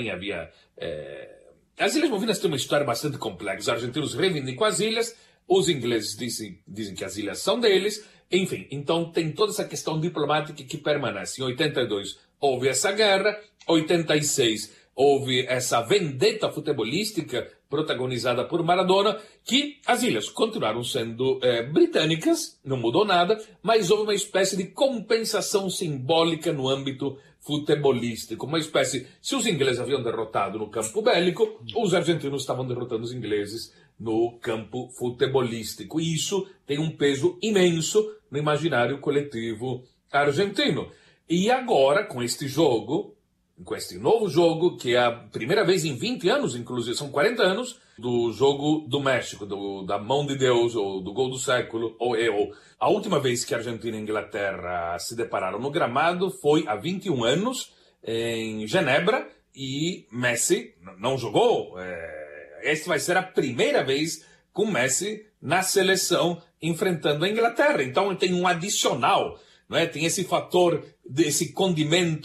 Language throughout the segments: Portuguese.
Havia... As Ilhas Malvinas têm uma história bastante complexa. Os argentinos reivindicam as ilhas, os ingleses dizem que as ilhas são deles, enfim. Então tem toda essa questão diplomática que permanece. Em 82 houve essa guerra, 86 houve essa vendetta futebolística protagonizada por Maradona, que as ilhas continuaram sendo britânicas, não mudou nada, mas houve uma espécie de compensação simbólica no âmbito futebolístico, uma espécie, se os ingleses haviam derrotado no campo bélico, os argentinos estavam derrotando os ingleses no campo futebolístico. E isso tem um peso imenso no imaginário coletivo argentino. E agora, com este jogo, com este novo jogo, que é a primeira vez em 20 anos, inclusive, são 40 anos, do jogo do México, da mão de Deus, ou do gol do século, ou a última vez que a Argentina e a Inglaterra se depararam no gramado foi há 21 anos, em Genebra, e Messi não jogou. Esta vai ser a primeira vez com Messi na seleção enfrentando a Inglaterra. Então tem um adicional, não é? Tem esse fator, esse condimento,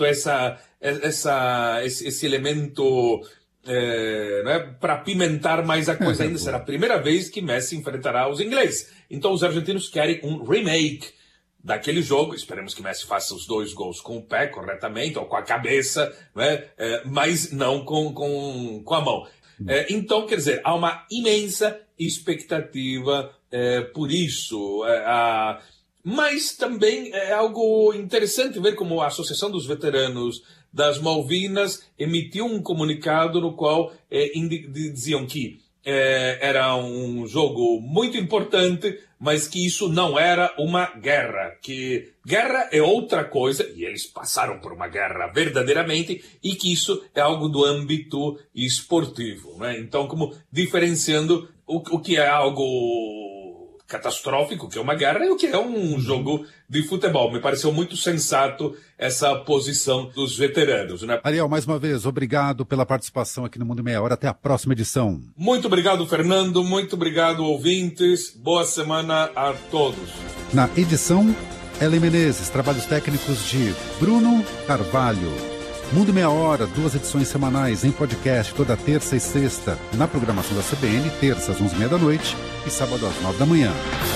esse elemento para apimentar mais a coisa ainda. Será a primeira vez que Messi enfrentará os ingleses. Então os argentinos querem um remake daquele jogo. Esperemos que Messi faça os 2 gols com o pé corretamente, ou com a cabeça, mas não com a mão. Então, quer dizer, há uma imensa expectativa por isso. Mas também é algo interessante ver como a Associação dos Veteranos das Malvinas emitiu um comunicado no qual diziam que era um jogo muito importante, mas que isso não era uma guerra, que guerra é outra coisa, e eles passaram por uma guerra verdadeiramente, e que isso é algo do âmbito esportivo, né? Então, como diferenciando o que é algo catastrófico, que é uma guerra, e o que é um jogo de futebol. Me pareceu muito sensato essa posição dos veteranos, né? Ariel, mais uma vez, obrigado pela participação aqui no Mundo em Meia Hora. Até a próxima edição. Muito obrigado, Fernando. Muito obrigado, ouvintes. Boa semana a todos. Na edição, Ellen Menezes, trabalhos técnicos de Bruno Carvalho. Mundo Meia Hora, 2 edições semanais em podcast, toda terça e sexta, na programação da CBN, terça às 11h30 da noite e sábado às 9 da manhã.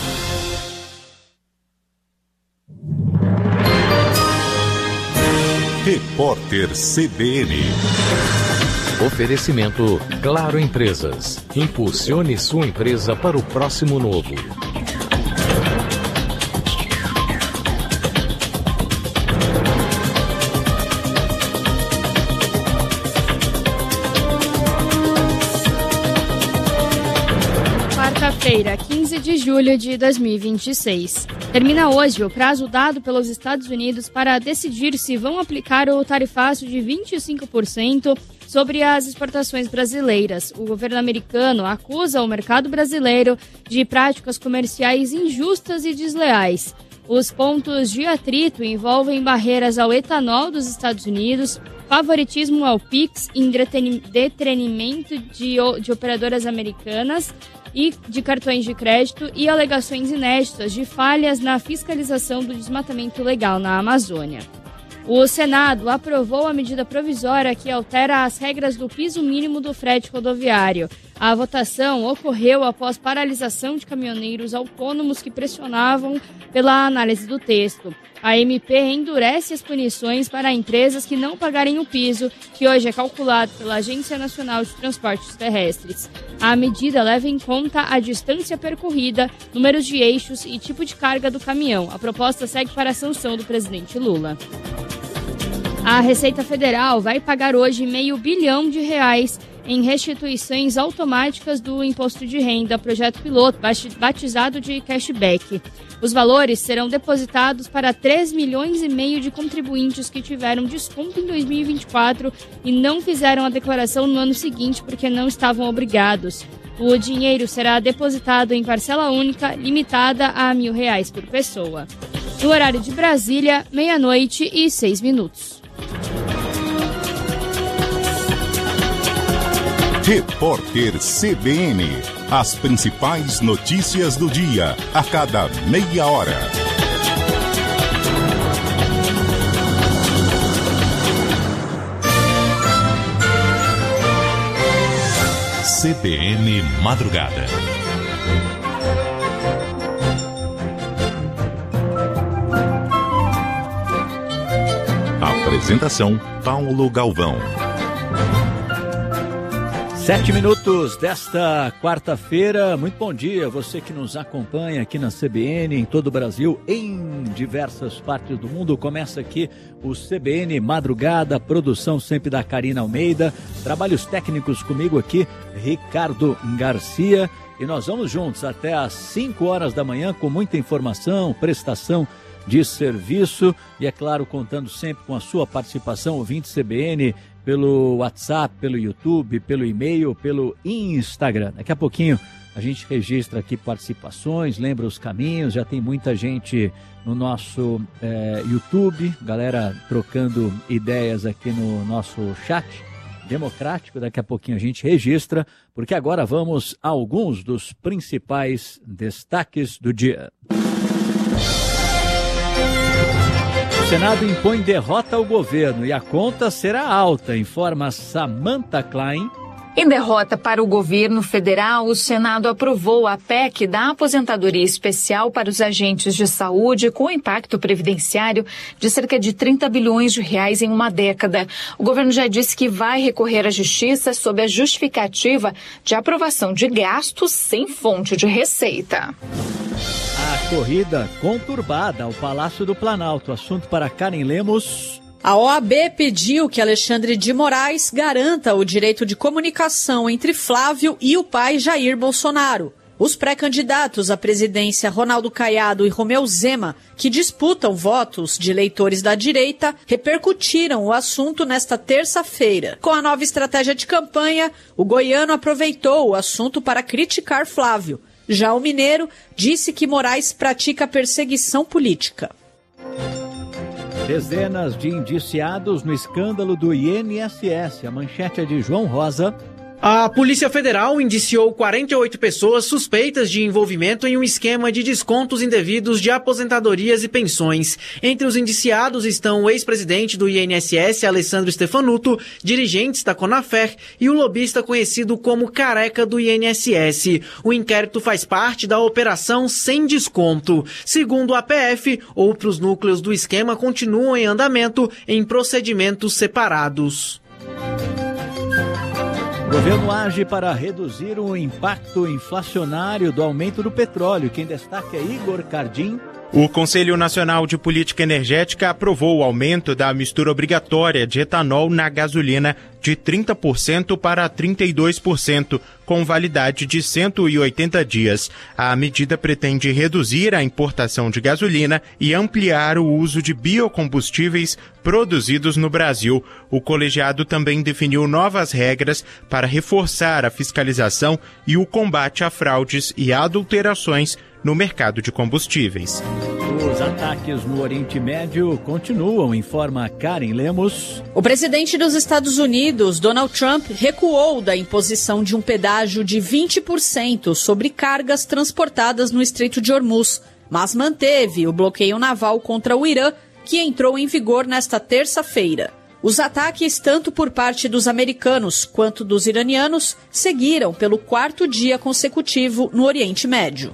Repórter CBN. Oferecimento Claro Empresas. Impulsione sua empresa para o próximo novo. Quarta-feira, 15 de julho de 2026. Termina hoje o prazo dado pelos Estados Unidos para decidir se vão aplicar o tarifaço de 25% sobre as exportações brasileiras. O governo americano acusa o mercado brasileiro de práticas comerciais injustas e desleais. Os pontos de atrito envolvem barreiras ao etanol dos Estados Unidos, favoritismo ao PIX em detrimento de operadoras americanas e de cartões de crédito e alegações inéditas de falhas na fiscalização do desmatamento ilegal na Amazônia. O Senado aprovou a medida provisória que altera as regras do piso mínimo do frete rodoviário. A votação ocorreu após paralisação de caminhoneiros autônomos que pressionavam pela análise do texto. A MP endurece as punições para empresas que não pagarem o piso, que hoje é calculado pela Agência Nacional de Transportes Terrestres. A medida leva em conta a distância percorrida, números de eixos e tipo de carga do caminhão. A proposta segue para a sanção do presidente Lula. A Receita Federal vai pagar hoje R$500 bilhão em restituições automáticas do imposto de renda, projeto piloto batizado de cashback. Os valores serão depositados para 3,5 milhões de contribuintes que tiveram desconto em 2024 e não fizeram a declaração no ano seguinte porque não estavam obrigados. O dinheiro será depositado em parcela única, limitada a R$1.000 por pessoa. No horário de Brasília, 12:06. Repórter CBN. As principais notícias do dia, a cada meia hora. CBN Madrugada. Apresentação: Paulo Galvão. 7 minutos desta quarta-feira. Muito bom dia, você que nos acompanha aqui na CBN, em todo o Brasil, em diversas partes do mundo. Começa aqui o CBN Madrugada, produção sempre da Karina Almeida, trabalhos técnicos comigo aqui, Ricardo Garcia. E nós vamos juntos até às 5 horas da manhã com muita informação, prestação de serviço e, é claro, contando sempre com a sua participação, ouvinte CBN, pelo WhatsApp, pelo YouTube, pelo e-mail, pelo Instagram. Daqui a pouquinho a gente registra aqui participações, lembra os caminhos, já tem muita gente no nosso YouTube, galera trocando ideias aqui no nosso chat democrático. Daqui a pouquinho a gente registra, porque agora vamos a alguns dos principais destaques do dia. O Senado impõe derrota ao governo e a conta será alta, informa Samantha Klein. Em derrota para o governo federal, o Senado aprovou a PEC da aposentadoria especial para os agentes de saúde com impacto previdenciário de cerca de 30 bilhões de reais em uma década. O governo já disse que vai recorrer à justiça sob a justificativa de aprovação de gastos sem fonte de receita. A corrida conturbada ao Palácio do Planalto. Assunto para Karen Lemos. A OAB pediu que Alexandre de Moraes garanta o direito de comunicação entre Flávio e o pai Jair Bolsonaro. Os pré-candidatos à presidência Ronaldo Caiado e Romeu Zema, que disputam votos de eleitores da direita, repercutiram o assunto nesta terça-feira. Com a nova estratégia de campanha, o goiano aproveitou o assunto para criticar Flávio. Já o mineiro disse que Moraes pratica perseguição política. Dezenas de indiciados no escândalo do INSS. A manchete é de João Rosa. A Polícia Federal indiciou 48 pessoas suspeitas de envolvimento em um esquema de descontos indevidos de aposentadorias e pensões. Entre os indiciados estão o ex-presidente do INSS, Alessandro Stefanuto, dirigentes da Conafer e o lobista conhecido como Careca do INSS. O inquérito faz parte da Operação Sem Desconto. Segundo a PF, outros núcleos do esquema continuam em andamento em procedimentos separados. O governo age para reduzir o impacto inflacionário do aumento do petróleo. Quem destaca é Igor Cardim. O Conselho Nacional de Política Energética aprovou o aumento da mistura obrigatória de etanol na gasolina de 30% para 32%, com validade de 180 dias. A medida pretende reduzir a importação de gasolina e ampliar o uso de biocombustíveis produzidos no Brasil. O colegiado também definiu novas regras para reforçar a fiscalização e o combate a fraudes e adulterações no mercado de combustíveis. Os ataques no Oriente Médio continuam, informa Karen Lemos. O presidente dos Estados Unidos, Donald Trump, recuou da imposição de um pedágio de 20% sobre cargas transportadas no Estreito de Hormuz, mas manteve o bloqueio naval contra o Irã, que entrou em vigor nesta terça-feira. Os ataques, tanto por parte dos americanos quanto dos iranianos, seguiram pelo 4º dia consecutivo no Oriente Médio.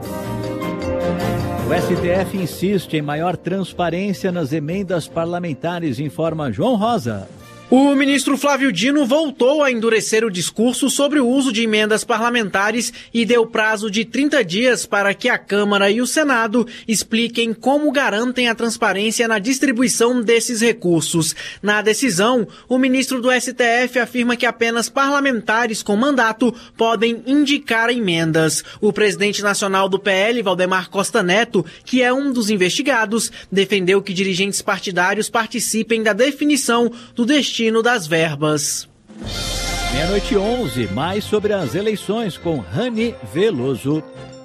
O STF insiste em maior transparência nas emendas parlamentares, informa João Rosa. O ministro Flávio Dino voltou a endurecer o discurso sobre o uso de emendas parlamentares e deu prazo de 30 dias para que a Câmara e o Senado expliquem como garantem a transparência na distribuição desses recursos. Na decisão, o ministro do STF afirma que apenas parlamentares com mandato podem indicar emendas. O presidente nacional do PL, Valdemar Costa Neto, que é um dos investigados, defendeu que dirigentes partidários participem da definição do destino das verbas. 12:11, mais sobre as eleições com Rani Veloso.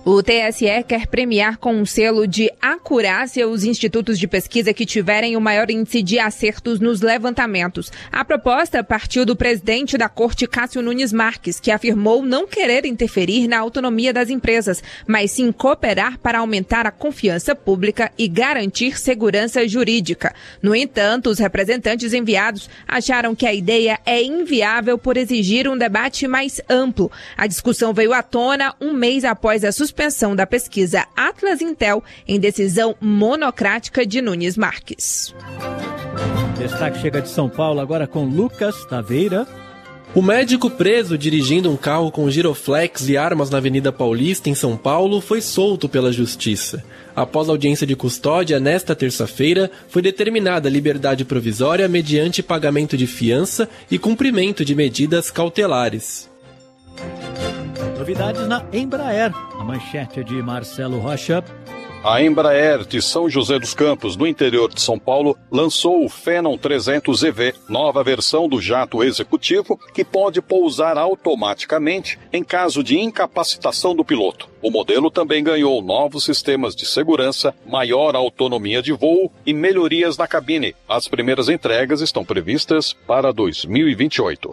O TSE quer premiar com um selo de acurácia os institutos de pesquisa que tiverem o maior índice de acertos nos levantamentos. A proposta partiu do presidente da Corte, Cássio Nunes Marques, que afirmou não querer interferir na autonomia das empresas, mas sim cooperar para aumentar a confiança pública e garantir segurança jurídica. No entanto, os representantes enviados acharam que a ideia é inviável por exigir um debate mais amplo. A discussão veio à tona um mês após a suspensão da pesquisa Atlas Intel em decisão monocrática de Nunes Marques. Destaque chega de São Paulo agora com Lucas Taveira. O médico preso dirigindo um carro com giroflex e armas na Avenida Paulista, em São Paulo, foi solto pela Justiça. Após audiência de custódia, nesta terça-feira, foi determinada a liberdade provisória mediante pagamento de fiança e cumprimento de medidas cautelares. Novidades na Embraer. A manchete é de Marcelo Rocha. A Embraer de São José dos Campos, no interior de São Paulo, lançou o Phenom 300 EV, nova versão do jato executivo que pode pousar automaticamente em caso de incapacitação do piloto. O modelo também ganhou novos sistemas de segurança, maior autonomia de voo e melhorias na cabine. As primeiras entregas estão previstas para 2028.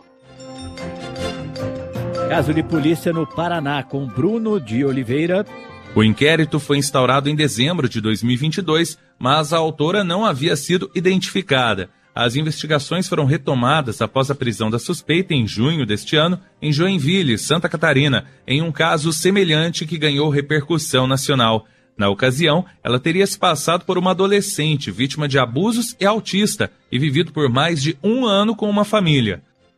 Caso de polícia no Paraná com Bruno de Oliveira. O inquérito foi instaurado em dezembro de 2022, mas a autora não havia sido identificada. As investigações foram retomadas após a prisão da suspeita em junho deste ano, em Joinville, Santa Catarina, em um caso semelhante que ganhou repercussão nacional. Na ocasião, ela teria se passado por uma adolescente vítima de abusos e autista e vivido por mais de 1 ano com uma família.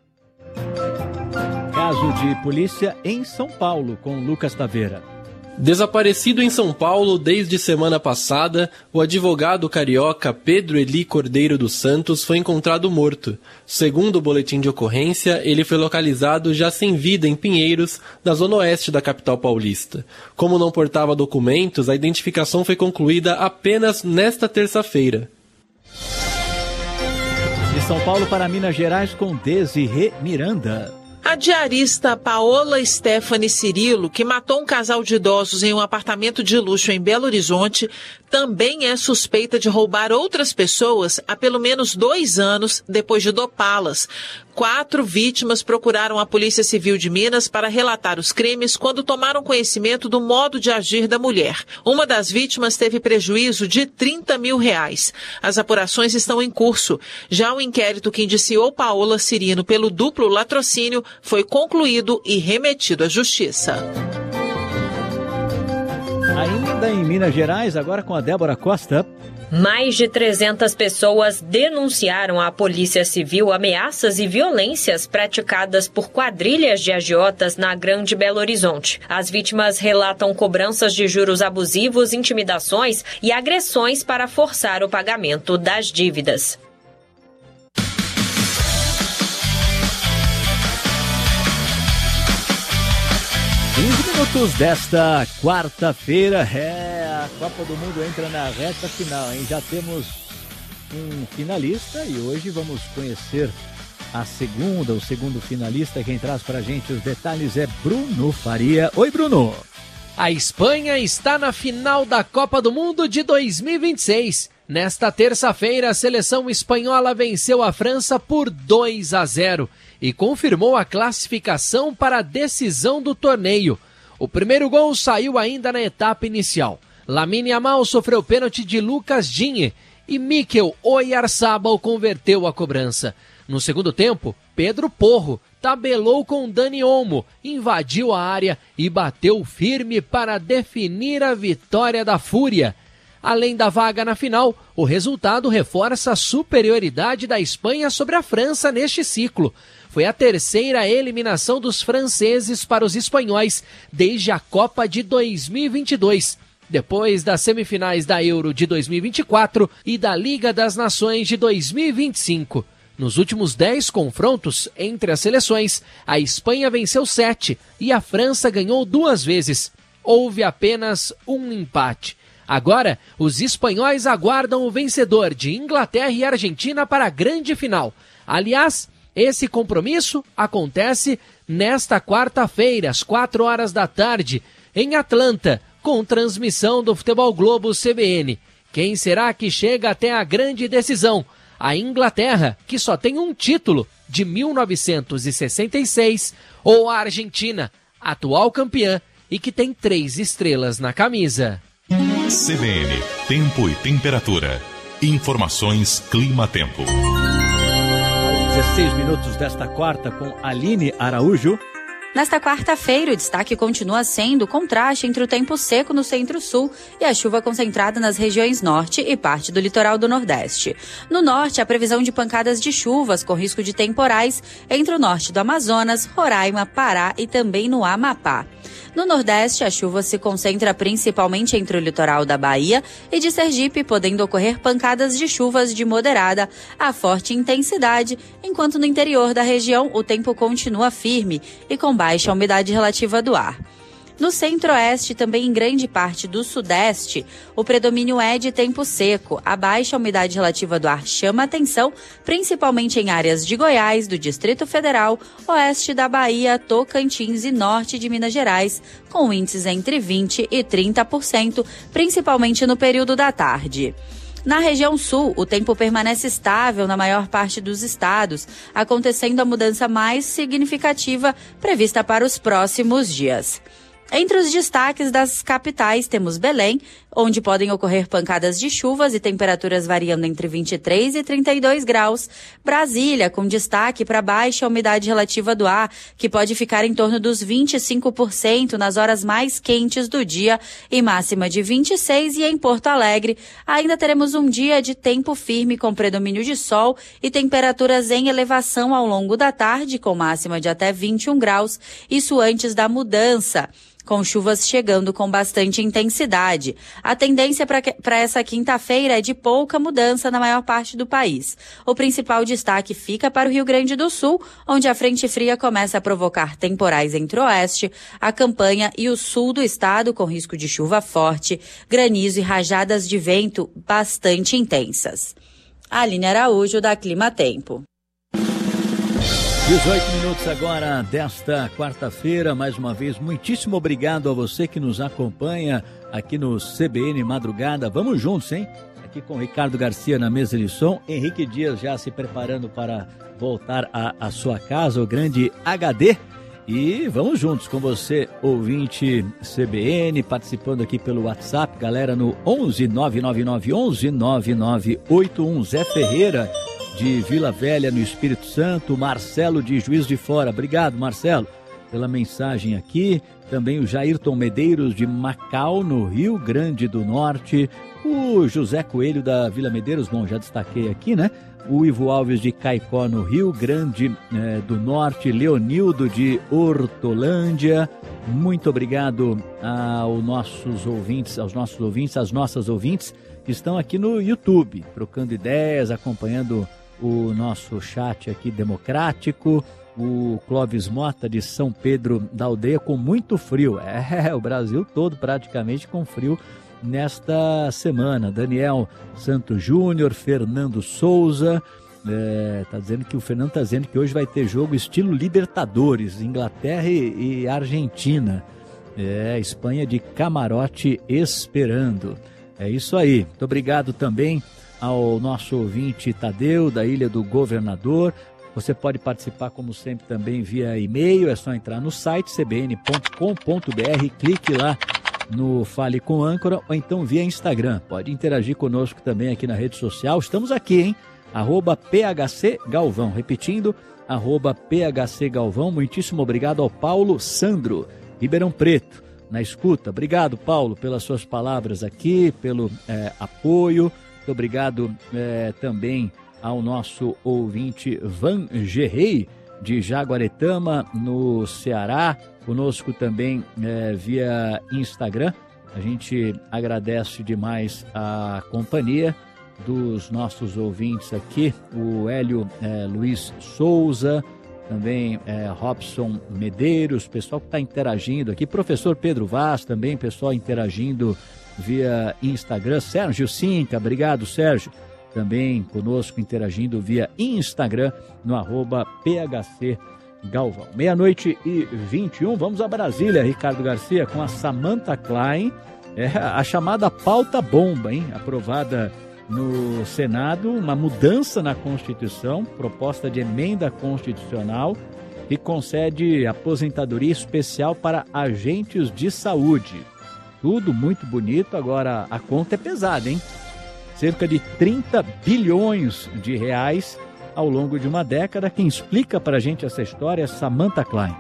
Caso de polícia em São Paulo, com Lucas Taveira. Desaparecido em São Paulo desde semana passada, o advogado carioca Pedro Eli Cordeiro dos Santos foi encontrado morto. Segundo o boletim de ocorrência, ele foi localizado já sem vida em Pinheiros, na zona oeste da capital paulista. Como não portava documentos, a identificação foi concluída apenas nesta terça-feira. De São Paulo para Minas Gerais com Desirê Miranda. A diarista Paola Stephanie Cirilo, que matou um casal de idosos em um apartamento de luxo em Belo Horizonte, também é suspeita de roubar outras pessoas há pelo menos 2 anos depois de dopá-las. 4 vítimas procuraram a Polícia Civil de Minas para relatar os crimes quando tomaram conhecimento do modo de agir da mulher. Uma das vítimas teve prejuízo de R$30 mil. As apurações estão em curso. Já o inquérito que indiciou Paola Cirilo pelo duplo latrocínio foi concluído e remetido à Justiça. Ainda em Minas Gerais, agora com a Débora Costa. Mais de 300 pessoas denunciaram à Polícia Civil ameaças e violências praticadas por quadrilhas de agiotas na Grande Belo Horizonte. As vítimas relatam cobranças de juros abusivos, intimidações e agressões para forçar o pagamento das dívidas. Minutos desta quarta-feira, a Copa do Mundo entra na reta final, hein? Já temos um finalista e hoje vamos conhecer o segundo finalista. Quem traz pra gente os detalhes é Bruno Faria. Oi, Bruno! A Espanha está na final da Copa do Mundo de 2026. Nesta terça-feira, a seleção espanhola venceu a França por 2-0 e confirmou a classificação para a decisão do torneio. O primeiro gol saiu ainda na etapa inicial. Lamine Yamal sofreu pênalti de Lucas Digne e Mikel Oyarzabal converteu a cobrança. No segundo tempo, Pedro Porro tabelou com Dani Olmo, invadiu a área e bateu firme para definir a vitória da Fúria. Além da vaga na final, o resultado reforça a superioridade da Espanha sobre a França neste ciclo. Foi a terceira eliminação dos franceses para os espanhóis desde a Copa de 2022, depois das semifinais da Euro de 2024 e da Liga das Nações de 2025. Nos últimos 10 confrontos entre as seleções, a Espanha venceu 7 e a França ganhou 2 vezes. Houve apenas um empate. Agora, os espanhóis aguardam o vencedor de Inglaterra e Argentina para a grande final. Aliás, esse compromisso acontece nesta quarta-feira, às 4 horas da tarde, em Atlanta, com transmissão do Futebol Globo CBN. Quem será que chega até a grande decisão? A Inglaterra, que só tem um título, de 1966, ou a Argentina, atual campeã e que tem 3 estrelas na camisa. CBN, tempo e temperatura. Informações Clima-Tempo. 16 minutos desta quarta com Aline Araújo. Nesta quarta-feira, o destaque continua sendo o contraste entre o tempo seco no centro-sul e a chuva concentrada nas regiões norte e parte do litoral do nordeste. No norte, a previsão de pancadas de chuvas com risco de temporais entre o norte do Amazonas, Roraima, Pará e também no Amapá. No Nordeste, a chuva se concentra principalmente entre o litoral da Bahia e de Sergipe, podendo ocorrer pancadas de chuvas de moderada a forte intensidade, enquanto no interior da região o tempo continua firme e com baixa umidade relativa do ar. No centro-oeste e também em grande parte do sudeste, o predomínio é de tempo seco. A baixa umidade relativa do ar chama atenção, principalmente em áreas de Goiás, do Distrito Federal, oeste da Bahia, Tocantins e norte de Minas Gerais, com índices entre 20% e 30%, principalmente no período da tarde. Na região sul, o tempo permanece estável na maior parte dos estados, acontecendo a mudança mais significativa prevista para os próximos dias. Entre os destaques das capitais, temos Belém, onde podem ocorrer pancadas de chuvas e temperaturas variando entre 23 e 32 graus. Brasília, com destaque para baixa umidade relativa do ar, que pode ficar em torno dos 25% nas horas mais quentes do dia e máxima de 26. E em Porto Alegre, ainda teremos um dia de tempo firme com predomínio de sol e temperaturas em elevação ao longo da tarde, com máxima de até 21 graus, isso antes da mudança, com chuvas chegando com bastante intensidade. A tendência para essa quinta-feira é de pouca mudança na maior parte do país. O principal destaque fica para o Rio Grande do Sul, onde a frente fria começa a provocar temporais entre o oeste, a campanha e o sul do estado, com risco de chuva forte, granizo e rajadas de vento bastante intensas. Aline Araújo, da Clima Tempo. 18 minutos agora desta quarta-feira. Mais uma vez, muitíssimo obrigado a você que nos acompanha aqui no CBN Madrugada. Vamos juntos, hein? Aqui com Ricardo Garcia na mesa de som. Henrique Dias já se preparando para voltar à sua casa, o grande HD. E vamos juntos com você, ouvinte CBN, participando aqui pelo WhatsApp. Galera no 11 999 11 9981. Zé Ferreira, de Vila Velha, no Espírito Santo. Marcelo, de Juiz de Fora. Obrigado, Marcelo, pela mensagem aqui. Também o Jairton Medeiros, de Macau, no Rio Grande do Norte. O José Coelho, da Vila Medeiros, bom, já destaquei aqui, né? O Ivo Alves, de Caicó, no Rio Grande do Norte. Leonildo, de Hortolândia. Muito obrigado aos nossos ouvintes, às nossas ouvintes que estão aqui no YouTube, trocando ideias, acompanhando o nosso chat aqui democrático. O Clóvis Mota, de São Pedro da Aldeia, com muito frio. O Brasil todo praticamente com frio nesta semana. Daniel Santos Júnior, Fernando Souza, o Fernando está dizendo que hoje vai ter jogo estilo Libertadores, Inglaterra e Argentina. Espanha de camarote esperando. É isso aí. Muito obrigado também ao nosso ouvinte Tadeu, da Ilha do Governador. Você pode participar, como sempre, também via e-mail. É só entrar no site cbn.com.br, clique lá no Fale com Âncora, ou então via Instagram. Pode interagir conosco também aqui na rede social. Estamos aqui, hein? @PHC Galvão. Repetindo, @PHC Galvão. Muitíssimo obrigado ao Paulo Sandro, Ribeirão Preto, na escuta. Obrigado, Paulo, pelas suas palavras aqui, pelo apoio. Muito obrigado também ao nosso ouvinte Van Gerrey, de Jaguaretama, no Ceará, conosco também via Instagram. A gente agradece demais a companhia dos nossos ouvintes aqui, o Hélio Luiz Souza, também Robson Medeiros, pessoal que está interagindo aqui, professor Pedro Vaz também, pessoal interagindo via Instagram. Sérgio Cinca, obrigado, Sérgio, também conosco interagindo via Instagram no @PHC Galvão. 00:21, vamos a Brasília, Ricardo Garcia, com a Samantha Klein, É a chamada pauta bomba, hein? Aprovada no Senado, uma mudança na Constituição, proposta de emenda constitucional que concede aposentadoria especial para agentes de saúde. Tudo muito bonito, agora a conta é pesada, hein? Cerca de 30 bilhões de reais ao longo de uma década. Quem explica para a gente essa história é Samantha Klein.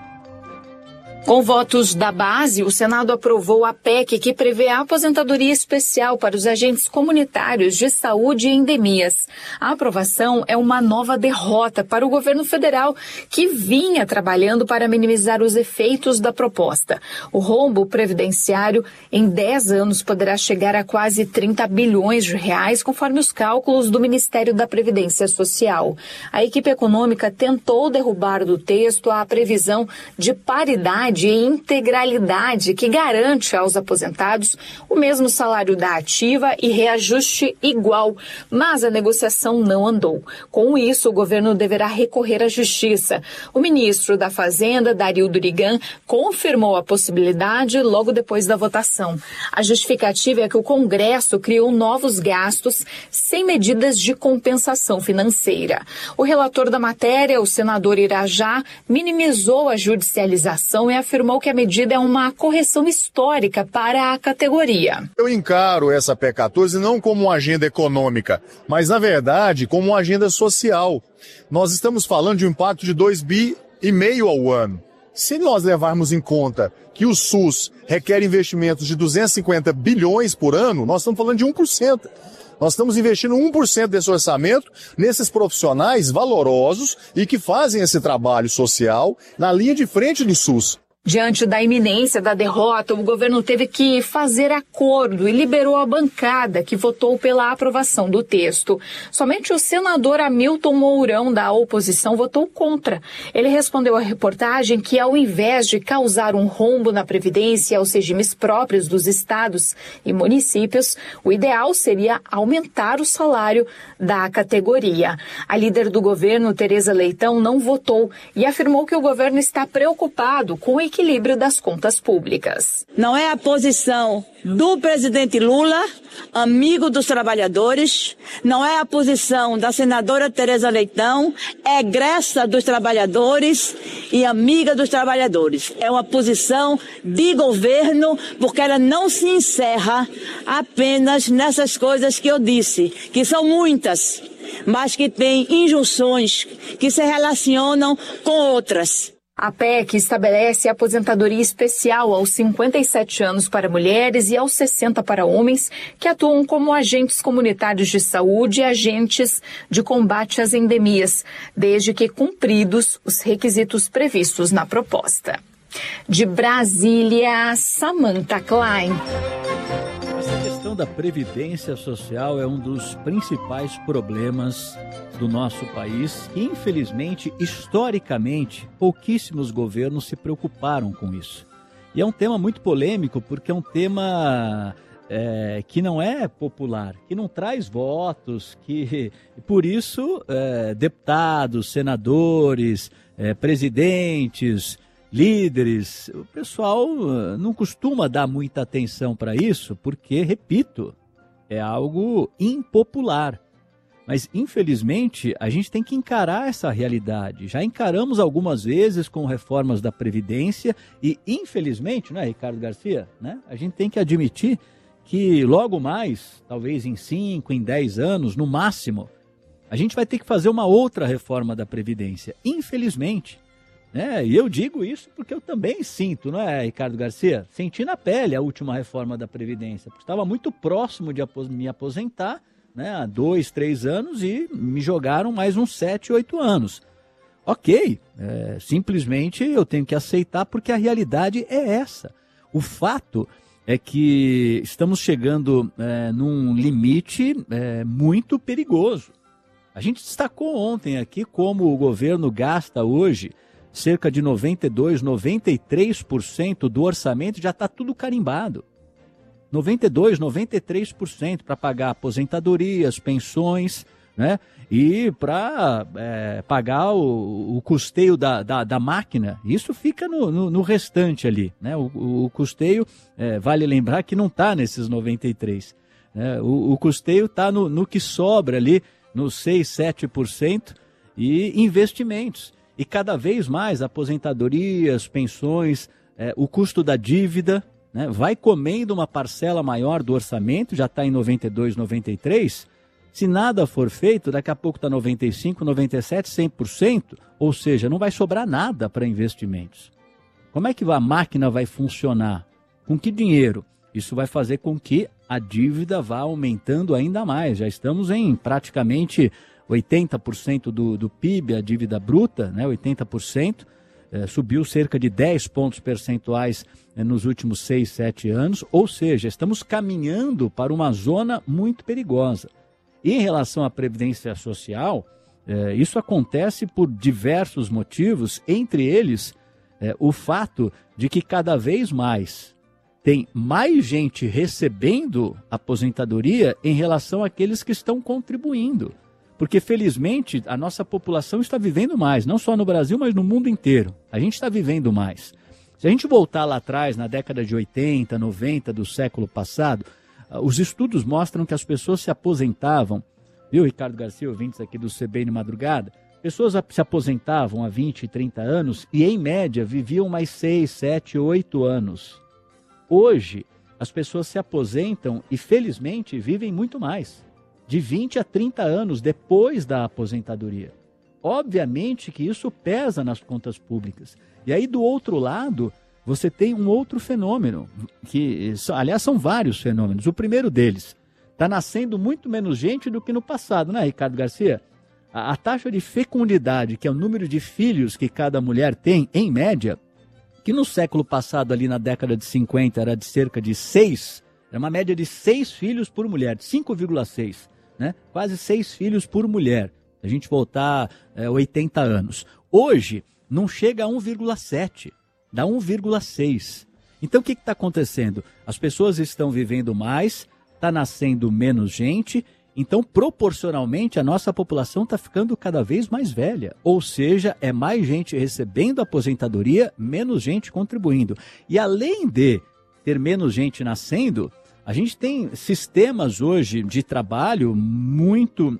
Com votos da base, o Senado aprovou a PEC que prevê a aposentadoria especial para os agentes comunitários de saúde e endemias. A aprovação é uma nova derrota para o governo federal, que vinha trabalhando para minimizar os efeitos da proposta. O rombo previdenciário em 10 anos poderá chegar a quase 30 bilhões de reais, conforme os cálculos do Ministério da Previdência Social. A equipe econômica tentou derrubar do texto a previsão de paridade e integralidade que garante aos aposentados o mesmo salário da ativa e reajuste igual, mas a negociação não andou. Com isso, o governo deverá recorrer à justiça. O ministro da Fazenda, Dario Durigan, confirmou a possibilidade logo depois da votação. A justificativa é que o Congresso criou novos gastos sem medidas de compensação financeira. O relator da matéria, o senador Irajá, minimizou a judicialização e afirmou que a medida é uma correção histórica para a categoria. Eu encaro essa PEC 14 não como uma agenda econômica, mas, na verdade, como uma agenda social. Nós estamos falando de um impacto de 2,5 bi ao ano. Se nós levarmos em conta que o SUS requer investimentos de 250 bilhões por ano, nós estamos falando de 1%. Nós estamos investindo 1% desse orçamento nesses profissionais valorosos e que fazem esse trabalho social na linha de frente do SUS. Diante da iminência da derrota, o governo teve que fazer acordo e liberou a bancada que votou pela aprovação do texto. Somente o senador Hamilton Mourão, da oposição, votou contra. Ele respondeu à reportagem que, ao invés de causar um rombo na Previdência aos regimes próprios dos estados e municípios, o ideal seria aumentar o salário da categoria. A líder do governo, Tereza Leitão, não votou e afirmou que o governo está preocupado com o equilíbrio das contas públicas. Não é a posição do presidente Lula, amigo dos trabalhadores, não é a posição da senadora Tereza Leitão, egressa dos trabalhadores e amiga dos trabalhadores. É uma posição de governo, porque ela não se encerra apenas nessas coisas que eu disse, que são muitas, mas que têm injunções que se relacionam com outras. A PEC estabelece a aposentadoria especial aos 57 anos para mulheres e aos 60 para homens que atuam como agentes comunitários de saúde e agentes de combate às endemias, desde que cumpridos os requisitos previstos na proposta. De Brasília, Samantha Klein. Essa questão da previdência social é um dos principais problemas do nosso país e, infelizmente, historicamente, pouquíssimos governos se preocuparam com isso. E é um tema muito polêmico porque é um tema que não é popular, que não traz votos, que por isso deputados, senadores, presidentes, líderes, o pessoal não costuma dar muita atenção para isso porque, repito, é algo impopular. Mas, infelizmente, a gente tem que encarar essa realidade. Já encaramos algumas vezes com reformas da Previdência e, infelizmente, não é, Ricardo Garcia? Né? A gente tem que admitir que logo mais, talvez em 5, em 10 anos, no máximo, a gente vai ter que fazer uma outra reforma da Previdência. Infelizmente. Né? E eu digo isso porque eu também sinto, não é, Ricardo Garcia? Senti na pele a última reforma da Previdência, porque estava muito próximo de me aposentar, né, há 2, 3 anos e me jogaram mais uns 7, 8 anos. Ok, simplesmente eu tenho que aceitar porque a realidade é essa. O fato é que estamos chegando num limite muito perigoso. A gente destacou ontem aqui como o governo gasta hoje cerca de 92%, 93% do orçamento, já está tudo carimbado. 92%, 93% para pagar aposentadorias, pensões, né? E para pagar o custeio da máquina, isso fica no restante ali, né? O custeio, vale lembrar que não está nesses 93%, né? O custeio está no que sobra ali, nos 6%, 7%, e investimentos. E cada vez mais aposentadorias, pensões, o custo da dívida, né, vai comendo uma parcela maior do orçamento, já está em 92%, 93%. Se nada for feito, daqui a pouco está 95%, 97%, 100%, ou seja, não vai sobrar nada para investimentos. Como é que a máquina vai funcionar? Com que dinheiro? Isso vai fazer com que a dívida vá aumentando ainda mais. Já estamos em praticamente 80% do PIB, a dívida bruta, né, 80%, subiu cerca de 10 pontos percentuais nos últimos 6, 7 anos, ou seja, estamos caminhando para uma zona muito perigosa. E em relação à Previdência Social, isso acontece por diversos motivos, entre eles o fato de que cada vez mais tem mais gente recebendo aposentadoria em relação àqueles que estão contribuindo. Porque, felizmente, a nossa população está vivendo mais, não só no Brasil, mas no mundo inteiro. A gente está vivendo mais. Se a gente voltar lá atrás, na década de 80, 90 do século passado, os estudos mostram que as pessoas se aposentavam, viu, Ricardo Garcia, ouvintes aqui do CBN Madrugada, pessoas se aposentavam há 20, 30 anos e, em média, viviam mais 6, 7, 8 anos. Hoje, as pessoas se aposentam e, felizmente, vivem muito mais, de 20 a 30 anos depois da aposentadoria. Obviamente que isso pesa nas contas públicas. E aí, do outro lado, você tem um outro fenômeno, que, aliás, são vários fenômenos. O primeiro deles, está nascendo muito menos gente do que no passado, né, Ricardo Garcia? A taxa de fecundidade, que é o número de filhos que cada mulher tem, em média, que no século passado, ali na década de 50, era de cerca de 6, era uma média de 6 filhos por mulher, 5,6, né? Quase 6 filhos por mulher, se a gente voltar 80 anos. Hoje, não chega a 1,7, dá 1,6. Então, o que está acontecendo? As pessoas estão vivendo mais, está nascendo menos gente, então, proporcionalmente, a nossa população está ficando cada vez mais velha. Ou seja, é mais gente recebendo aposentadoria, menos gente contribuindo. E além de ter menos gente nascendo, a gente tem sistemas hoje de trabalho muito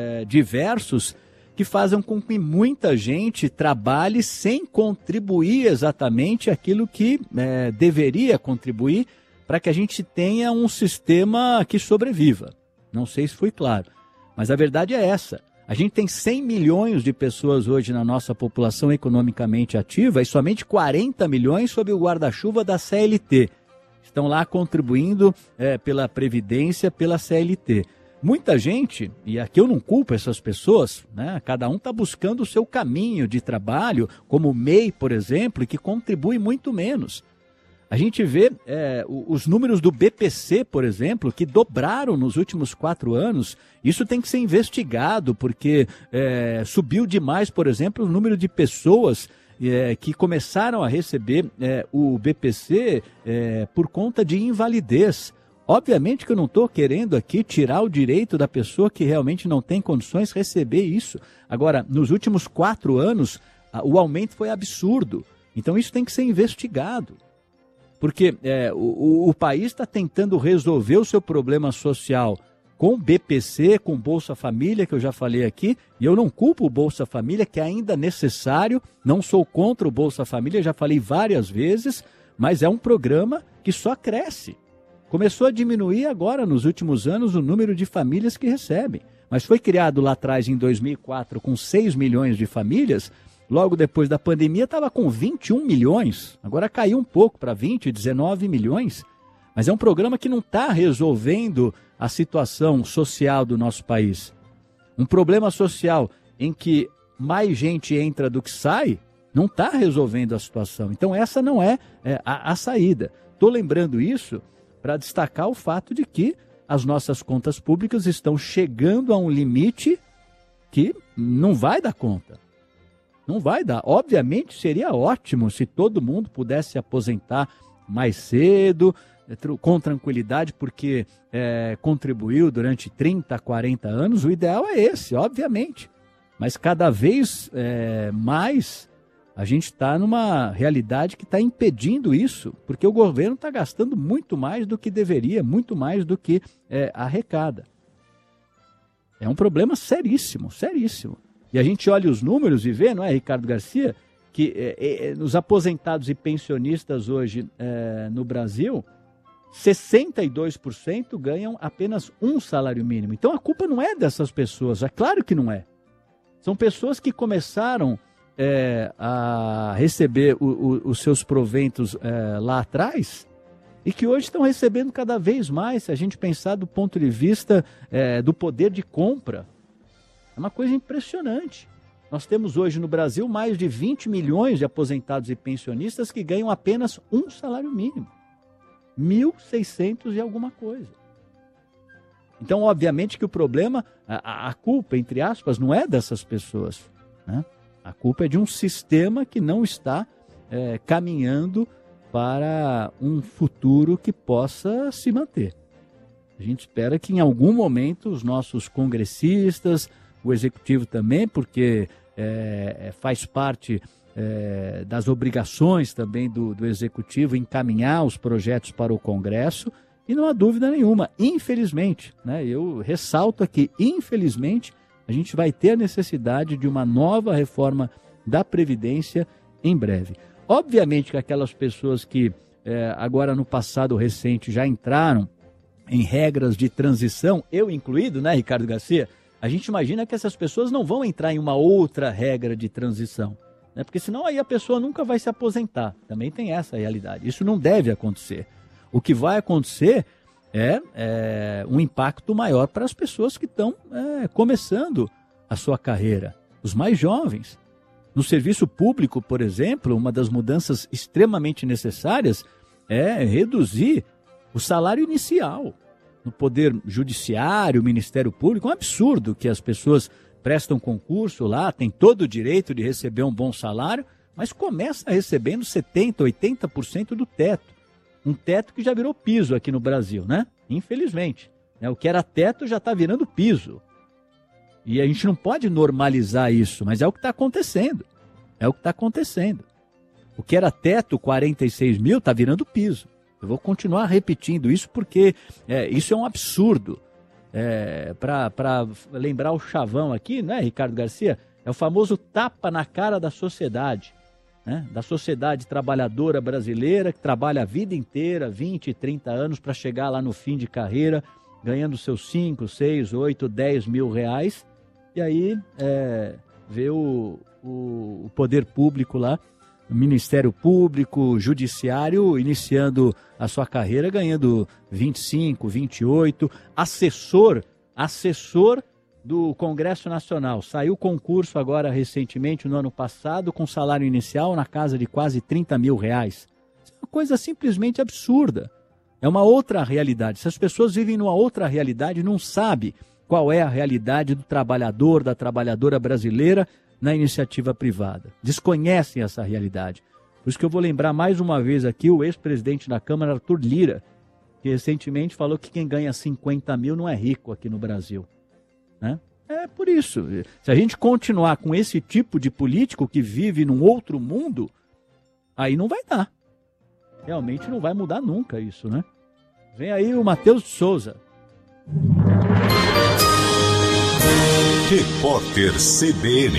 diversos que fazem com que muita gente trabalhe sem contribuir exatamente aquilo que deveria contribuir para que a gente tenha um sistema que sobreviva. Não sei se foi claro, mas a verdade é essa. A gente tem 100 milhões de pessoas hoje na nossa população economicamente ativa e somente 40 milhões sob o guarda-chuva da CLT. Estão lá contribuindo pela Previdência, pela CLT. Muita gente, e aqui eu não culpo essas pessoas, né? Cada um está buscando o seu caminho de trabalho, como o MEI, por exemplo, que contribui muito menos. A gente vê os números do BPC, por exemplo, que dobraram nos últimos 4 anos. Isso tem que ser investigado, porque subiu demais, por exemplo, o número de pessoas que começaram a receber o BPC por conta de invalidez. Obviamente que eu não estou querendo aqui tirar o direito da pessoa que realmente não tem condições de receber isso. Agora, nos últimos 4 anos, o aumento foi absurdo. Então isso tem que ser investigado. Porque o país está tentando resolver o seu problema social com BPC, com Bolsa Família, que eu já falei aqui, e eu não culpo o Bolsa Família, que é ainda necessário, não sou contra o Bolsa Família, já falei várias vezes, mas é um programa que só cresce. Começou a diminuir agora, nos últimos anos, o número de famílias que recebem. Mas foi criado lá atrás, em 2004, com 6 milhões de famílias. Logo depois da pandemia estava com 21 milhões, agora caiu um pouco para 20, 19 milhões. Mas é um programa que não está resolvendo a situação social do nosso país. Um problema social em que mais gente entra do que sai, não está resolvendo a situação. Então essa não é a saída. Estou lembrando isso para destacar o fato de que as nossas contas públicas estão chegando a um limite que não vai dar conta. Não vai dar. Obviamente seria ótimo se todo mundo pudesse se aposentar mais cedo, com tranquilidade porque contribuiu durante 30, 40 anos, o ideal é esse, obviamente. Mas cada vez mais a gente está numa realidade que está impedindo isso, porque o governo está gastando muito mais do que deveria, muito mais do que arrecada. É um problema seríssimo, seríssimo. E a gente olha os números e vê, não é, Ricardo Garcia, que os aposentados e pensionistas hoje no Brasil, 62% ganham apenas um salário mínimo. Então a culpa não é dessas pessoas, é claro que não é. São pessoas que começaram a receber os seus proventos lá atrás e que hoje estão recebendo cada vez mais, se a gente pensar do ponto de vista do poder de compra. É uma coisa impressionante. Nós temos hoje no Brasil mais de 20 milhões de aposentados e pensionistas que ganham apenas um salário mínimo. 1.600 e alguma coisa. Então, obviamente que o problema, a culpa, entre aspas, não é dessas pessoas, né? A culpa é de um sistema que não está caminhando para um futuro que possa se manter. A gente espera que em algum momento os nossos congressistas, o executivo também, porque faz parte das obrigações também do executivo encaminhar os projetos para o Congresso, e não há dúvida nenhuma, infelizmente, né, eu ressalto aqui, infelizmente, a gente vai ter a necessidade de uma nova reforma da Previdência em breve. Obviamente que aquelas pessoas que agora no passado recente já entraram em regras de transição, eu incluído, né, Ricardo Garcia, a gente imagina que essas pessoas não vão entrar em uma outra regra de transição, né, porque senão aí a pessoa nunca vai se aposentar. Também tem essa realidade. Isso não deve acontecer. O que vai acontecer é um impacto maior para as pessoas que estão começando a sua carreira, os mais jovens. No serviço público, por exemplo, uma das mudanças extremamente necessárias é reduzir o salário inicial. No Poder Judiciário, Ministério Público, é um absurdo que as pessoas prestam concurso lá, têm todo o direito de receber um bom salário, mas começa recebendo 70%, 80% do teto. Um teto que já virou piso aqui no Brasil, né? Infelizmente. O que era teto já está virando piso. E a gente não pode normalizar isso, mas é o que está acontecendo. É o que está acontecendo. O que era teto, 46 mil, está virando piso. Eu vou continuar repetindo isso porque isso é um absurdo. Para lembrar o chavão aqui, né, Ricardo Garcia? É o famoso tapa na cara da sociedade. Né, da sociedade trabalhadora brasileira que trabalha a vida inteira, 20, 30 anos, para chegar lá no fim de carreira, ganhando seus 5, 6, 8, 10 mil reais, e aí vê o poder público lá, o Ministério Público, o Judiciário, iniciando a sua carreira, ganhando 25, 28, assessor do Congresso Nacional. Saiu concurso agora recentemente, no ano passado, com salário inicial na casa de quase 30 mil reais. Isso é uma coisa simplesmente absurda. É uma outra realidade. Se as pessoas vivem numa outra realidade, não sabem qual é a realidade do trabalhador, da trabalhadora brasileira na iniciativa privada. Desconhecem essa realidade. Por isso que eu vou lembrar mais uma vez aqui o ex-presidente da Câmara, Arthur Lira, que recentemente falou que quem ganha 50 mil não é rico aqui no Brasil. Né? É por isso. Se a gente continuar com esse tipo de político que vive num outro mundo, aí não vai dar. Realmente não vai mudar nunca isso, né? Vem aí o Matheus de Souza. Repórter CBN.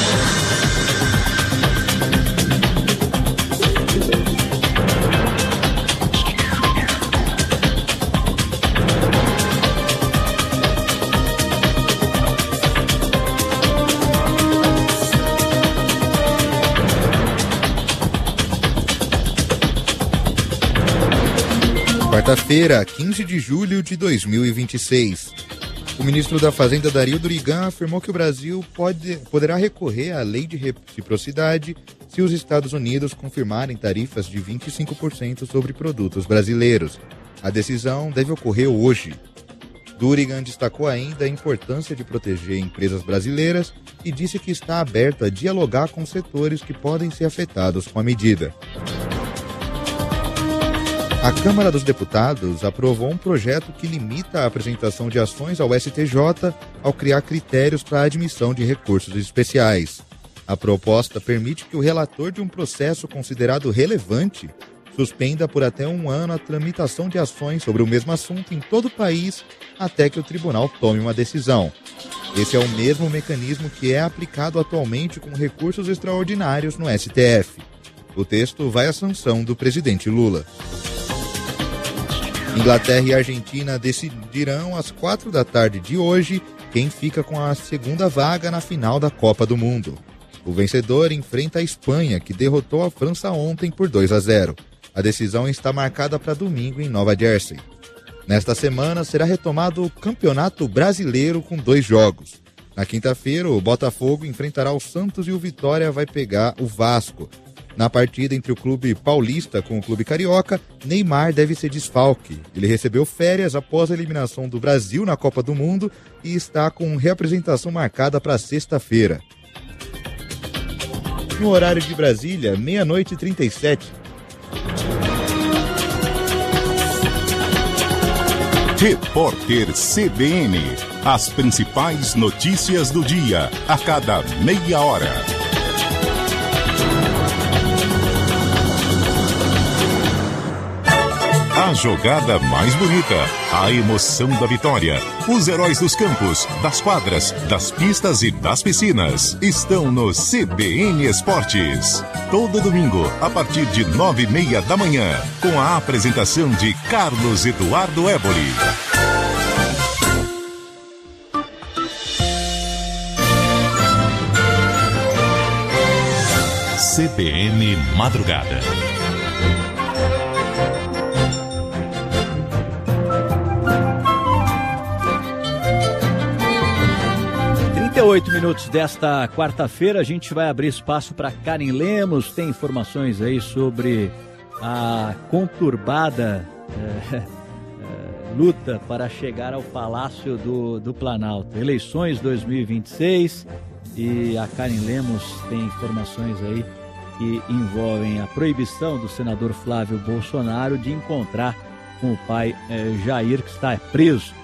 Quarta-feira, 15 de julho de 2026. O ministro da Fazenda, Dario Durigan, afirmou que o Brasil poderá recorrer à lei de reciprocidade se os Estados Unidos confirmarem tarifas de 25% sobre produtos brasileiros. A decisão deve ocorrer hoje. Durigan destacou ainda a importância de proteger empresas brasileiras e disse que está aberto a dialogar com setores que podem ser afetados com a medida. A A Câmara dos Deputados aprovou um projeto que limita a apresentação de ações ao STJ ao criar critérios para a admissão de recursos especiais. A proposta permite que o relator de um processo considerado relevante suspenda por até 1 ano a tramitação de ações sobre o mesmo assunto em todo o país até que o tribunal tome uma decisão. Esse é o mesmo mecanismo que é aplicado atualmente com recursos extraordinários no STF. O texto vai à sanção do presidente Lula. Inglaterra e Argentina decidirão às 4 da tarde de hoje quem fica com a segunda vaga na final da Copa do Mundo. O vencedor enfrenta a Espanha, que derrotou a França ontem por 2-0. A decisão está marcada para domingo em Nova Jersey. Nesta semana será retomado o Campeonato Brasileiro com 2 jogos. Na quinta-feira, o Botafogo enfrentará o Santos e o Vitória vai pegar o Vasco. Na partida entre o clube paulista com o clube carioca, Neymar deve ser desfalque. Ele recebeu férias após a eliminação do Brasil na Copa do Mundo e está com reapresentação marcada para sexta-feira. No horário de Brasília, 00:37. Repórter CBN. As principais notícias do dia, a cada meia hora. A jogada mais bonita, a emoção da vitória, os heróis dos campos, das quadras, das pistas e das piscinas estão no CBN Esportes. Todo domingo, a partir de 9:30 da manhã, com a apresentação de Carlos Eduardo Éboli. CBN Madrugada. 38 minutos desta quarta-feira, a gente vai abrir espaço para Karen Lemos. Tem informações aí sobre a conturbada luta para chegar ao Palácio do Planalto. Eleições 2026 e a Karen Lemos tem informações aí que envolvem a proibição do senador Flávio Bolsonaro de encontrar com o pai Jair, que está preso.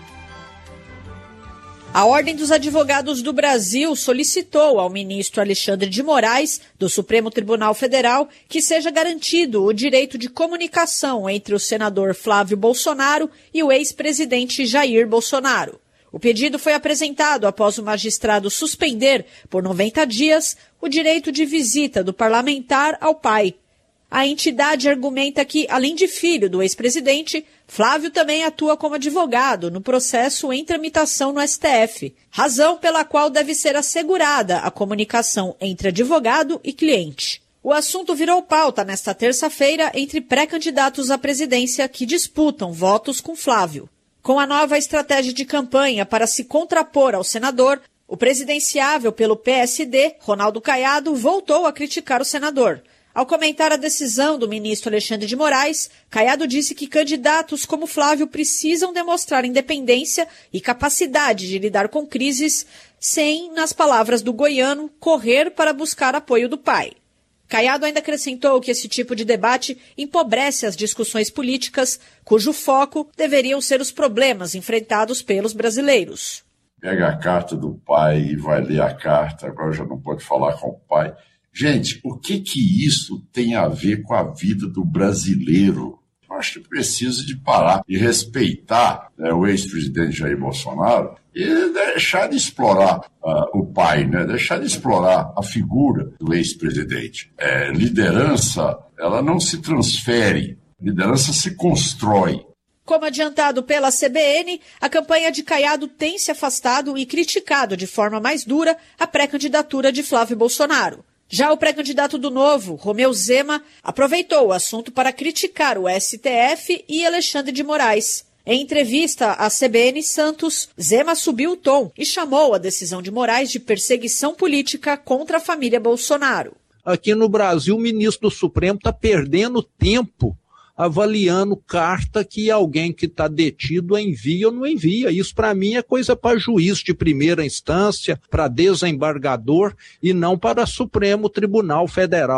A Ordem dos Advogados do Brasil solicitou ao ministro Alexandre de Moraes, do Supremo Tribunal Federal, que seja garantido o direito de comunicação entre o senador Flávio Bolsonaro e o ex-presidente Jair Bolsonaro. O pedido foi apresentado após o magistrado suspender, por 90 dias, o direito de visita do parlamentar ao pai. A entidade argumenta que, além de filho do ex-presidente, Flávio também atua como advogado no processo em tramitação no STF, razão pela qual deve ser assegurada a comunicação entre advogado e cliente. O assunto virou pauta nesta terça-feira entre pré-candidatos à presidência que disputam votos com Flávio. Com a nova estratégia de campanha para se contrapor ao senador, o presidenciável pelo PSD, Ronaldo Caiado, voltou a criticar o senador. Ao comentar a decisão do ministro Alexandre de Moraes, Caiado disse que candidatos como Flávio precisam demonstrar independência e capacidade de lidar com crises sem, nas palavras do goiano, correr para buscar apoio do pai. Caiado ainda acrescentou que esse tipo de debate empobrece as discussões políticas, cujo foco deveriam ser os problemas enfrentados pelos brasileiros. Pega a carta do pai e vai ler a carta, agora já não pode falar com o pai. Gente, o que isso tem a ver com a vida do brasileiro? Eu acho que precisa de parar e respeitar o ex-presidente Jair Bolsonaro e deixar de explorar o pai, deixar de explorar a figura do ex-presidente. Liderança, ela não se transfere, liderança se constrói. Como adiantado pela CBN, a campanha de Caiado tem se afastado e criticado de forma mais dura a pré-candidatura de Flávio Bolsonaro. Já o pré-candidato do Novo, Romeu Zema, aproveitou o assunto para criticar o STF e Alexandre de Moraes. Em entrevista à CBN Santos, Zema subiu o tom e chamou a decisão de Moraes de perseguição política contra a família Bolsonaro. Aqui no Brasil, o ministro do Supremo está perdendo tempo avaliando carta que alguém que está detido envia ou não envia. Isso, para mim, é coisa para juiz de primeira instância, para desembargador e não para Supremo Tribunal Federal.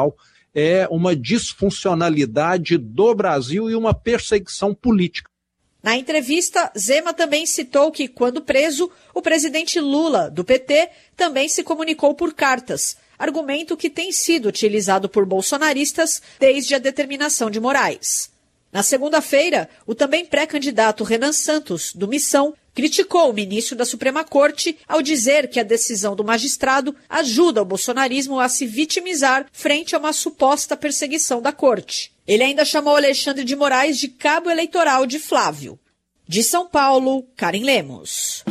é uma disfuncionalidade do Brasil e uma perseguição política. Na entrevista, Zema também citou que, quando preso, o presidente Lula, do PT, também se comunicou por cartas, argumento que tem sido utilizado por bolsonaristas desde a determinação de Moraes. Na segunda-feira, o também pré-candidato Renan Santos, do Missão, criticou o ministro da Suprema Corte ao dizer que a decisão do magistrado ajuda o bolsonarismo a se vitimizar frente a uma suposta perseguição da corte. Ele ainda chamou Alexandre de Moraes de cabo eleitoral de Flávio. De São Paulo, Karen Lemos.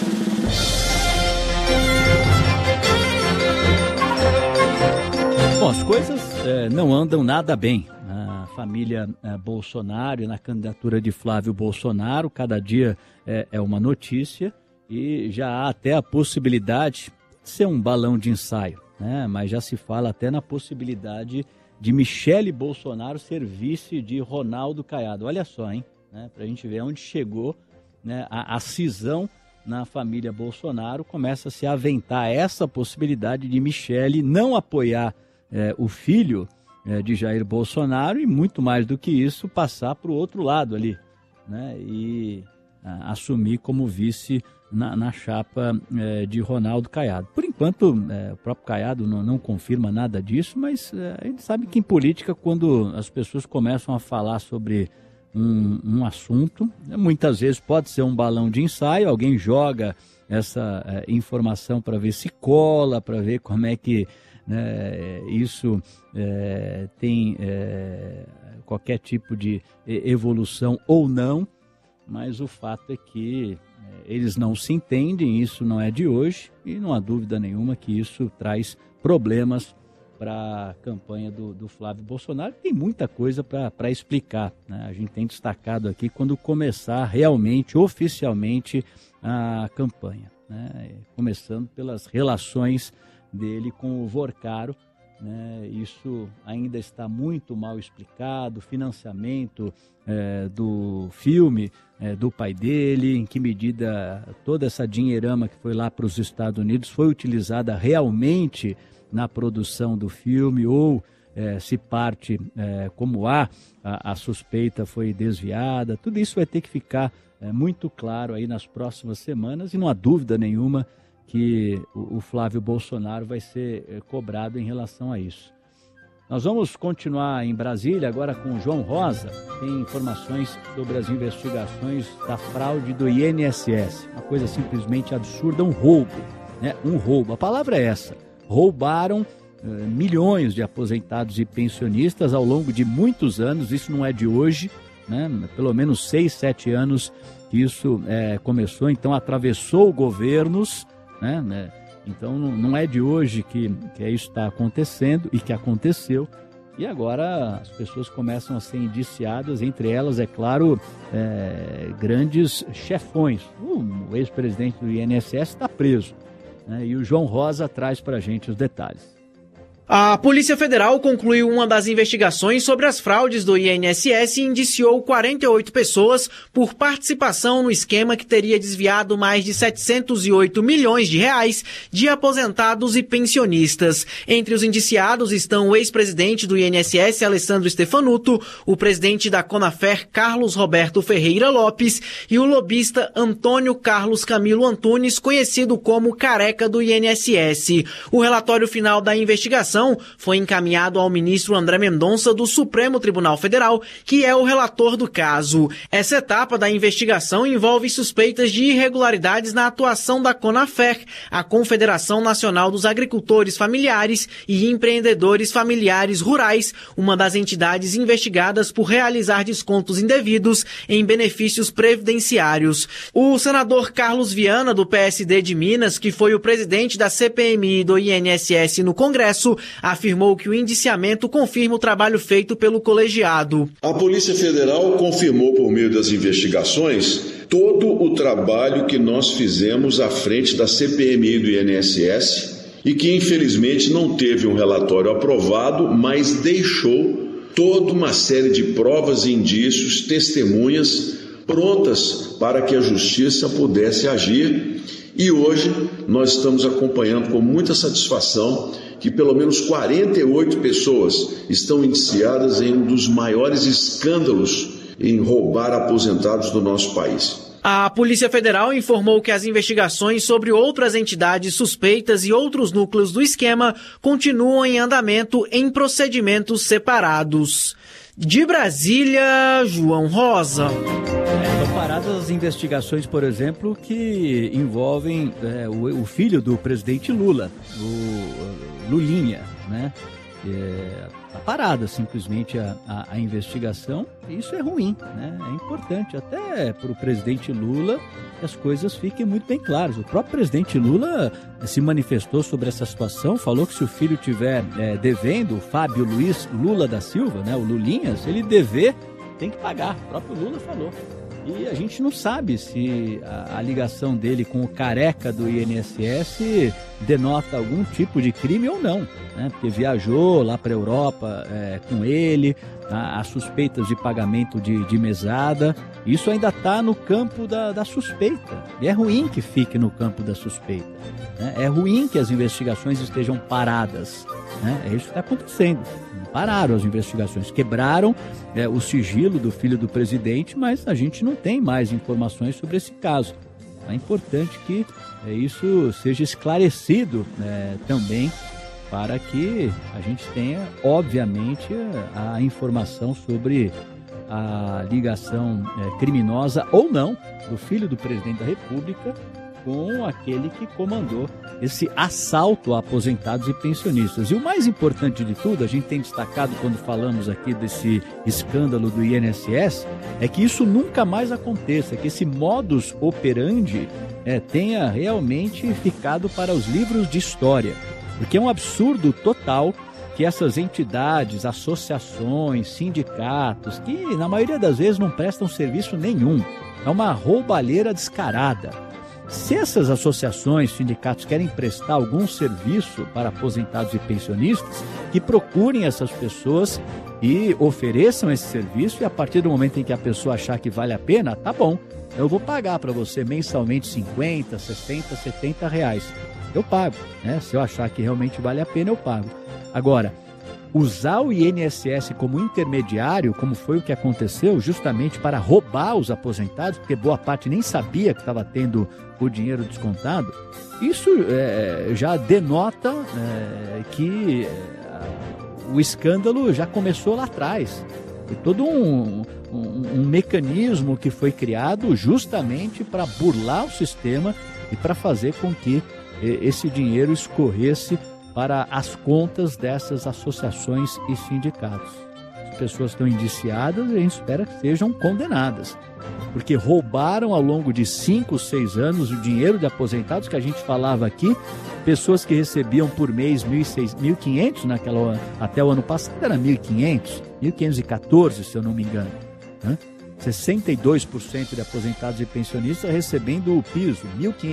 Bom, as coisas não andam nada bem. A família Bolsonaro, na candidatura de Flávio Bolsonaro, cada dia é uma notícia e já há até a possibilidade de ser um balão de ensaio, né? Mas já se fala até na possibilidade de Michele Bolsonaro ser vice de Ronaldo Caiado. Olha só, hein? Né? Para a gente ver onde chegou, né? A cisão na família Bolsonaro. Começa a se aventar essa possibilidade de Michele não apoiar o filho de Jair Bolsonaro e, muito mais do que isso, passar para o outro lado ali, né? E assumir como vice na chapa de Ronaldo Caiado. Por enquanto, o próprio Caiado não confirma nada disso, mas a gente sabe que em política, quando as pessoas começam a falar sobre um assunto, muitas vezes pode ser um balão de ensaio, alguém joga essa informação para ver se cola, para ver como é que isso tem qualquer tipo de evolução ou não, mas o fato é que eles não se entendem, isso não é de hoje, e não há dúvida nenhuma que isso traz problemas para a campanha do Flávio Bolsonaro. Tem muita coisa para explicar, né? A gente tem destacado aqui quando começar realmente, oficialmente, a campanha, né? Começando pelas relações dele com o Vorcaro, né? Isso ainda está muito mal explicado, financiamento do filme do pai dele, em que medida toda essa dinheirama que foi lá para os Estados Unidos foi utilizada realmente na produção do filme, ou se parte como a suspeita foi desviada. Tudo isso vai ter que ficar muito claro aí nas próximas semanas, e não há dúvida nenhuma que o Flávio Bolsonaro vai ser cobrado em relação a isso. Nós vamos continuar em Brasília agora com o João Rosa, tem informações sobre as investigações da fraude do INSS. Uma coisa simplesmente absurda, um roubo, né? Um roubo, a palavra é essa. Roubaram milhões de aposentados e pensionistas ao longo de muitos anos, isso não é de hoje, né? Pelo menos 6, 7 anos que isso começou, então atravessou governos, né? Então não é de hoje que isso está acontecendo e que aconteceu, e agora as pessoas começam a ser indiciadas, entre elas, é claro, grandes chefões. O ex-presidente do INSS está preso, né? E o João Rosa traz para a gente os detalhes. A Polícia Federal concluiu uma das investigações sobre as fraudes do INSS e indiciou 48 pessoas por participação no esquema que teria desviado mais de 708 milhões de reais de aposentados e pensionistas. Entre os indiciados estão o ex-presidente do INSS, Alessandro Stefanuto, o presidente da Conafer, Carlos Roberto Ferreira Lopes, e o lobista Antônio Carlos Camilo Antunes, conhecido como Careca do INSS. O relatório final da investigação foi encaminhado ao ministro André Mendonça do Supremo Tribunal Federal, que é o relator do caso. Essa etapa da investigação envolve suspeitas de irregularidades na atuação da Conafer, a Confederação Nacional dos Agricultores Familiares e Empreendedores Familiares Rurais, uma das entidades investigadas por realizar descontos indevidos em benefícios previdenciários. O senador Carlos Viana, do PSD de Minas, que foi o presidente da CPMI do INSS no Congresso, afirmou que o indiciamento confirma o trabalho feito pelo colegiado. A Polícia Federal confirmou, por meio das investigações, todo o trabalho que nós fizemos à frente da CPMI do INSS e que, infelizmente, não teve um relatório aprovado, mas deixou toda uma série de provas e indícios, testemunhas prontas para que a Justiça pudesse agir E hoje nós estamos acompanhando com muita satisfação que pelo menos 48 pessoas estão indiciadas em um dos maiores escândalos em roubar aposentados do nosso país. A Polícia Federal informou que as investigações sobre outras entidades suspeitas e outros núcleos do esquema continuam em andamento em procedimentos separados. De Brasília, João Rosa. Estão paradas as investigações, por exemplo, que envolvem o filho do presidente Lula, o Lulinha, né? Está parada simplesmente a investigação, e isso é ruim, né? É importante até para o presidente Lula que as coisas fiquem muito bem claras. O próprio presidente Lula se manifestou sobre essa situação, falou que se o filho estiver devendo, o Fábio Luiz Lula da Silva, né, o Lulinha, se ele dever, tem que pagar. O próprio Lula falou. E a gente não sabe se a ligação dele com o careca do INSS denota algum tipo de crime ou não, né? Porque viajou lá para a Europa com ele, há suspeitas de pagamento de mesada. Isso ainda está no campo da suspeita. E é ruim que fique no campo da suspeita, né? É ruim que as investigações estejam paradas, né? É isso que está acontecendo. Pararam as investigações, quebraram o sigilo do filho do presidente, mas a gente não tem mais informações sobre esse caso. É importante que isso seja esclarecido também, para que a gente tenha, obviamente, a informação sobre a ligação criminosa ou não do filho do presidente da República com aquele que comandou esse assalto a aposentados e pensionistas. E o mais importante de tudo, a gente tem destacado quando falamos aqui desse escândalo do INSS, é que isso nunca mais aconteça, que esse modus operandi tenha realmente ficado para os livros de história. Porque é um absurdo total que essas entidades, associações, sindicatos, que na maioria das vezes não prestam serviço nenhum, é uma roubalheira descarada. Se essas associações, sindicatos querem prestar algum serviço para aposentados e pensionistas, que procurem essas pessoas e ofereçam esse serviço, e a partir do momento em que a pessoa achar que vale a pena, tá bom, eu vou pagar para você mensalmente 50, 60, 70 reais. Eu pago, né? Se eu achar que realmente vale a pena, eu pago. Agora, usar o INSS como intermediário, como foi o que aconteceu, justamente para roubar os aposentados, porque boa parte nem sabia que estava tendo o dinheiro descontado, isso já denota que o escândalo já começou lá atrás. Foi todo um mecanismo que foi criado justamente para burlar o sistema e para fazer com que esse dinheiro escorresse para as contas dessas associações e sindicatos. As pessoas estão indiciadas e a gente espera que sejam condenadas, porque roubaram ao longo de 5, 6 anos o dinheiro de aposentados que a gente falava aqui, pessoas que recebiam por mês 1.500, até o ano passado era 1.500, 1.514, se eu não me engano, né? 62% de aposentados e pensionistas recebendo o piso,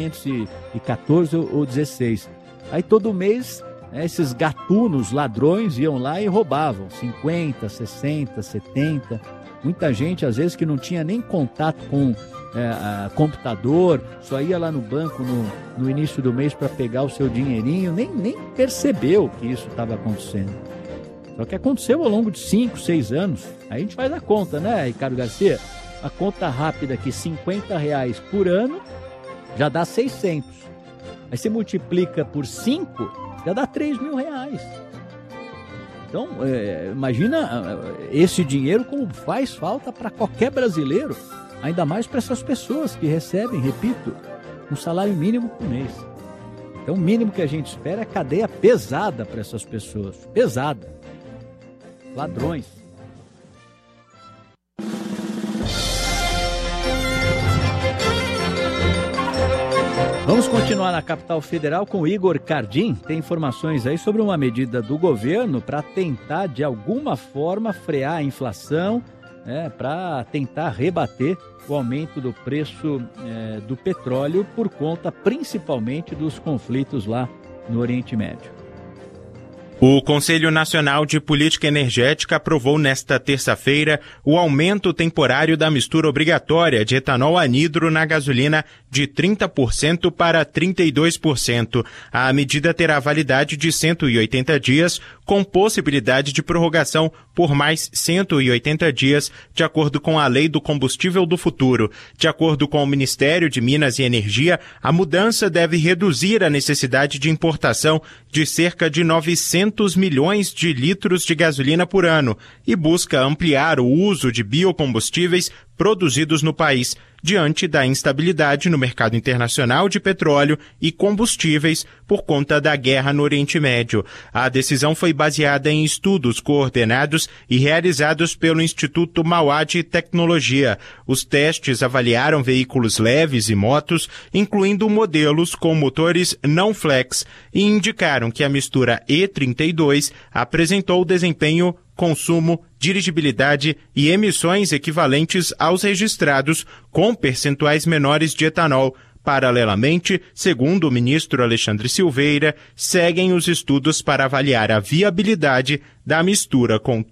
1.514 ou 16. Aí todo mês esses gatunos, ladrões, iam lá e roubavam 50, 60, 70. Muita gente, às vezes, que não tinha nem contato com computador, só ia lá no banco no início do mês para pegar o seu dinheirinho, nem percebeu que isso estava acontecendo. Só que aconteceu ao longo de 5, 6 anos. Aí a gente faz a conta, né, Ricardo Garcia? A conta rápida aqui, R$50 por ano, já dá 600. Aí você multiplica por 5, já dá R$3.000. Então, imagina esse dinheiro como faz falta para qualquer brasileiro, ainda mais para essas pessoas que recebem, repito, um salário mínimo por mês. Então, o mínimo que a gente espera é cadeia pesada para essas pessoas, pesada. Ladrões. Vamos continuar na capital federal com o Igor Cardim. Tem informações aí sobre uma medida do governo para tentar, de alguma forma, frear a inflação, para tentar rebater o aumento do preço do petróleo por conta, principalmente, dos conflitos lá no Oriente Médio. O Conselho Nacional de Política Energética aprovou nesta terça-feira o aumento temporário da mistura obrigatória de etanol anidro na gasolina de 30% para 32%. A medida terá validade de 180 dias, com possibilidade de prorrogação por mais 180 dias, de acordo com a Lei do Combustível do Futuro. De acordo com o Ministério de Minas e Energia, a mudança deve reduzir a necessidade de importação de cerca de 900 milhões de litros de gasolina por ano e busca ampliar o uso de biocombustíveis produzidos no país, diante da instabilidade no mercado internacional de petróleo e combustíveis por conta da guerra no Oriente Médio. A decisão foi baseada em estudos coordenados e realizados pelo Instituto Mauá de Tecnologia. Os testes avaliaram veículos leves e motos, incluindo modelos com motores não flex, e indicaram que a mistura E32 apresentou desempenho, consumo, dirigibilidade e emissões equivalentes aos registrados, com percentuais menores de etanol. Paralelamente, segundo o ministro Alexandre Silveira, seguem os estudos para avaliar a viabilidade da mistura com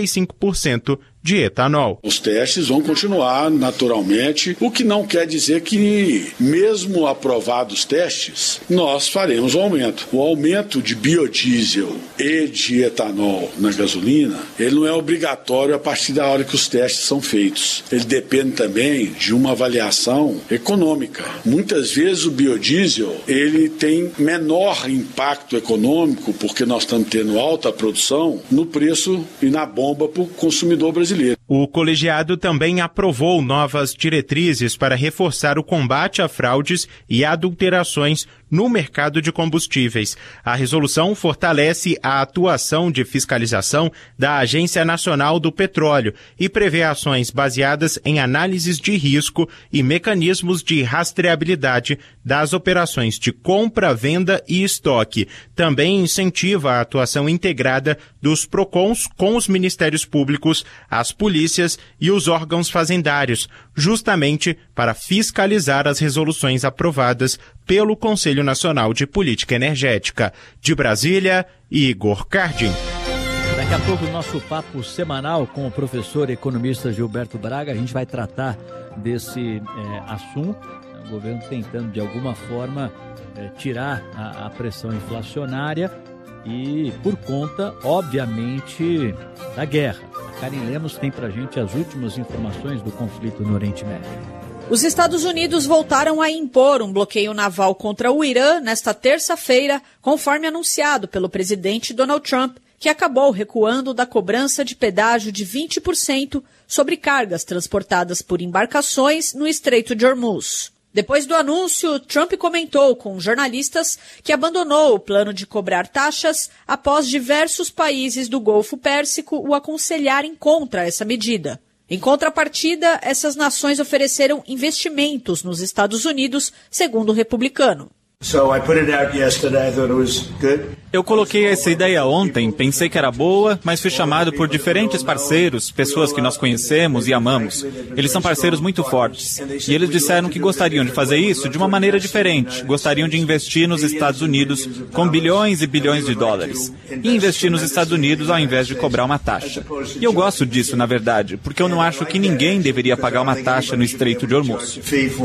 35% de etanol. Os testes vão continuar naturalmente, o que não quer dizer que, mesmo aprovados os testes, nós faremos um aumento. O aumento de biodiesel e de etanol na gasolina, ele não é obrigatório a partir da hora que os testes são feitos. Ele depende também de uma avaliação econômica. Muitas vezes o biodiesel, ele tem menor impacto econômico, porque nós estamos tendo alta produção, no preço e na bomba para o consumidor brasileiro. O colegiado também aprovou novas diretrizes para reforçar o combate a fraudes e adulterações no mercado de combustíveis. A resolução fortalece a atuação de fiscalização da Agência Nacional do Petróleo e prevê ações baseadas em análises de risco e mecanismos de rastreabilidade das operações de compra, venda e estoque. Também incentiva a atuação integrada dos PROCONs com os ministérios públicos, as polícias e os órgãos fazendários, justamente para fiscalizar as resoluções aprovadas pelo Conselho Nacional de Política Energética. De Brasília, Igor Cardin. Daqui a pouco o nosso papo semanal com o professor economista Gilberto Braga. A gente vai tratar desse assunto, o governo tentando de alguma forma tirar a pressão inflacionária e por conta, obviamente, da guerra. A Karen Lemos tem pra gente as últimas informações do conflito no Oriente Médio. Os Estados Unidos voltaram a impor um bloqueio naval contra o Irã nesta terça-feira, conforme anunciado pelo presidente Donald Trump, que acabou recuando da cobrança de pedágio de 20% sobre cargas transportadas por embarcações no Estreito de Hormuz. Depois do anúncio, Trump comentou com jornalistas que abandonou o plano de cobrar taxas após diversos países do Golfo Pérsico o aconselharem contra essa medida. Em contrapartida, essas nações ofereceram investimentos nos Estados Unidos, segundo o republicano. Eu coloquei essa ideia ontem, pensei que era boa, mas fui chamado por diferentes parceiros, pessoas que nós conhecemos e amamos. Eles são parceiros muito fortes. E eles disseram que gostariam de fazer isso de uma maneira diferente. Gostariam de investir nos Estados Unidos com bilhões e bilhões de dólares. E investir nos Estados Unidos ao invés de cobrar uma taxa. E eu gosto disso, na verdade, porque eu não acho que ninguém deveria pagar uma taxa no Estreito de Hormuz.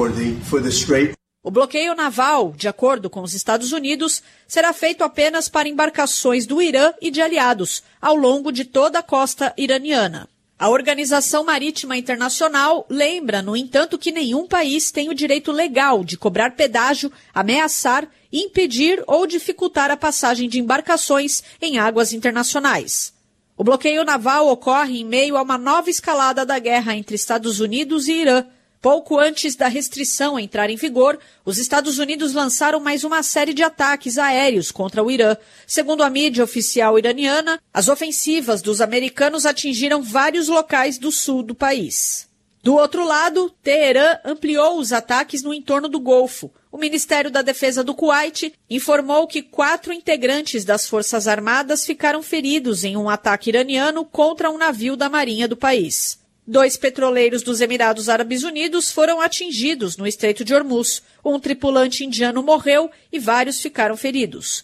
O bloqueio naval, de acordo com os Estados Unidos, será feito apenas para embarcações do Irã e de aliados, ao longo de toda a costa iraniana. A Organização Marítima Internacional lembra, no entanto, que nenhum país tem o direito legal de cobrar pedágio, ameaçar, impedir ou dificultar a passagem de embarcações em águas internacionais. O bloqueio naval ocorre em meio a uma nova escalada da guerra entre Estados Unidos e Irã. Pouco antes da restrição entrar em vigor, os Estados Unidos lançaram mais uma série de ataques aéreos contra o Irã. Segundo a mídia oficial iraniana, as ofensivas dos americanos atingiram vários locais do sul do país. Do outro lado, Teherã ampliou os ataques no entorno do Golfo. O Ministério da Defesa do Kuwait informou que 4 integrantes das Forças Armadas ficaram feridos em um ataque iraniano contra um navio da Marinha do país. 2 petroleiros dos Emirados Árabes Unidos foram atingidos no Estreito de Hormuz. Um tripulante indiano morreu e vários ficaram feridos.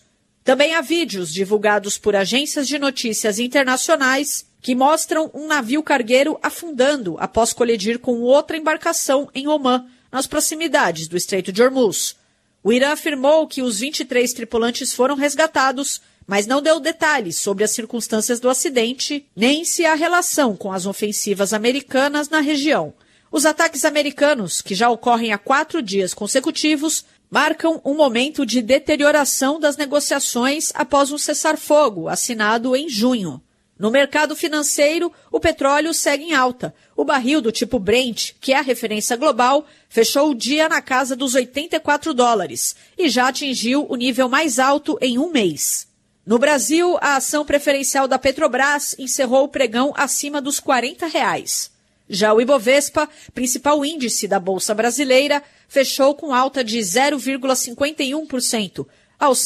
Também há vídeos divulgados por agências de notícias internacionais que mostram um navio cargueiro afundando após colidir com outra embarcação em Omã, nas proximidades do Estreito de Hormuz. O Irã afirmou que os 23 tripulantes foram resgatados, mas não deu detalhes sobre as circunstâncias do acidente, nem se há relação com as ofensivas americanas na região. Os ataques americanos, que já ocorrem há 4 dias consecutivos, marcam um momento de deterioração das negociações após um cessar-fogo assinado em junho. No mercado financeiro, o petróleo segue em alta. O barril do tipo Brent, que é a referência global, fechou o dia na casa dos $84 e já atingiu o nível mais alto em um mês. No Brasil, a ação preferencial da Petrobras encerrou o pregão acima dos R$40. Já o Ibovespa, principal índice da Bolsa Brasileira, fechou com alta de 0,51%, aos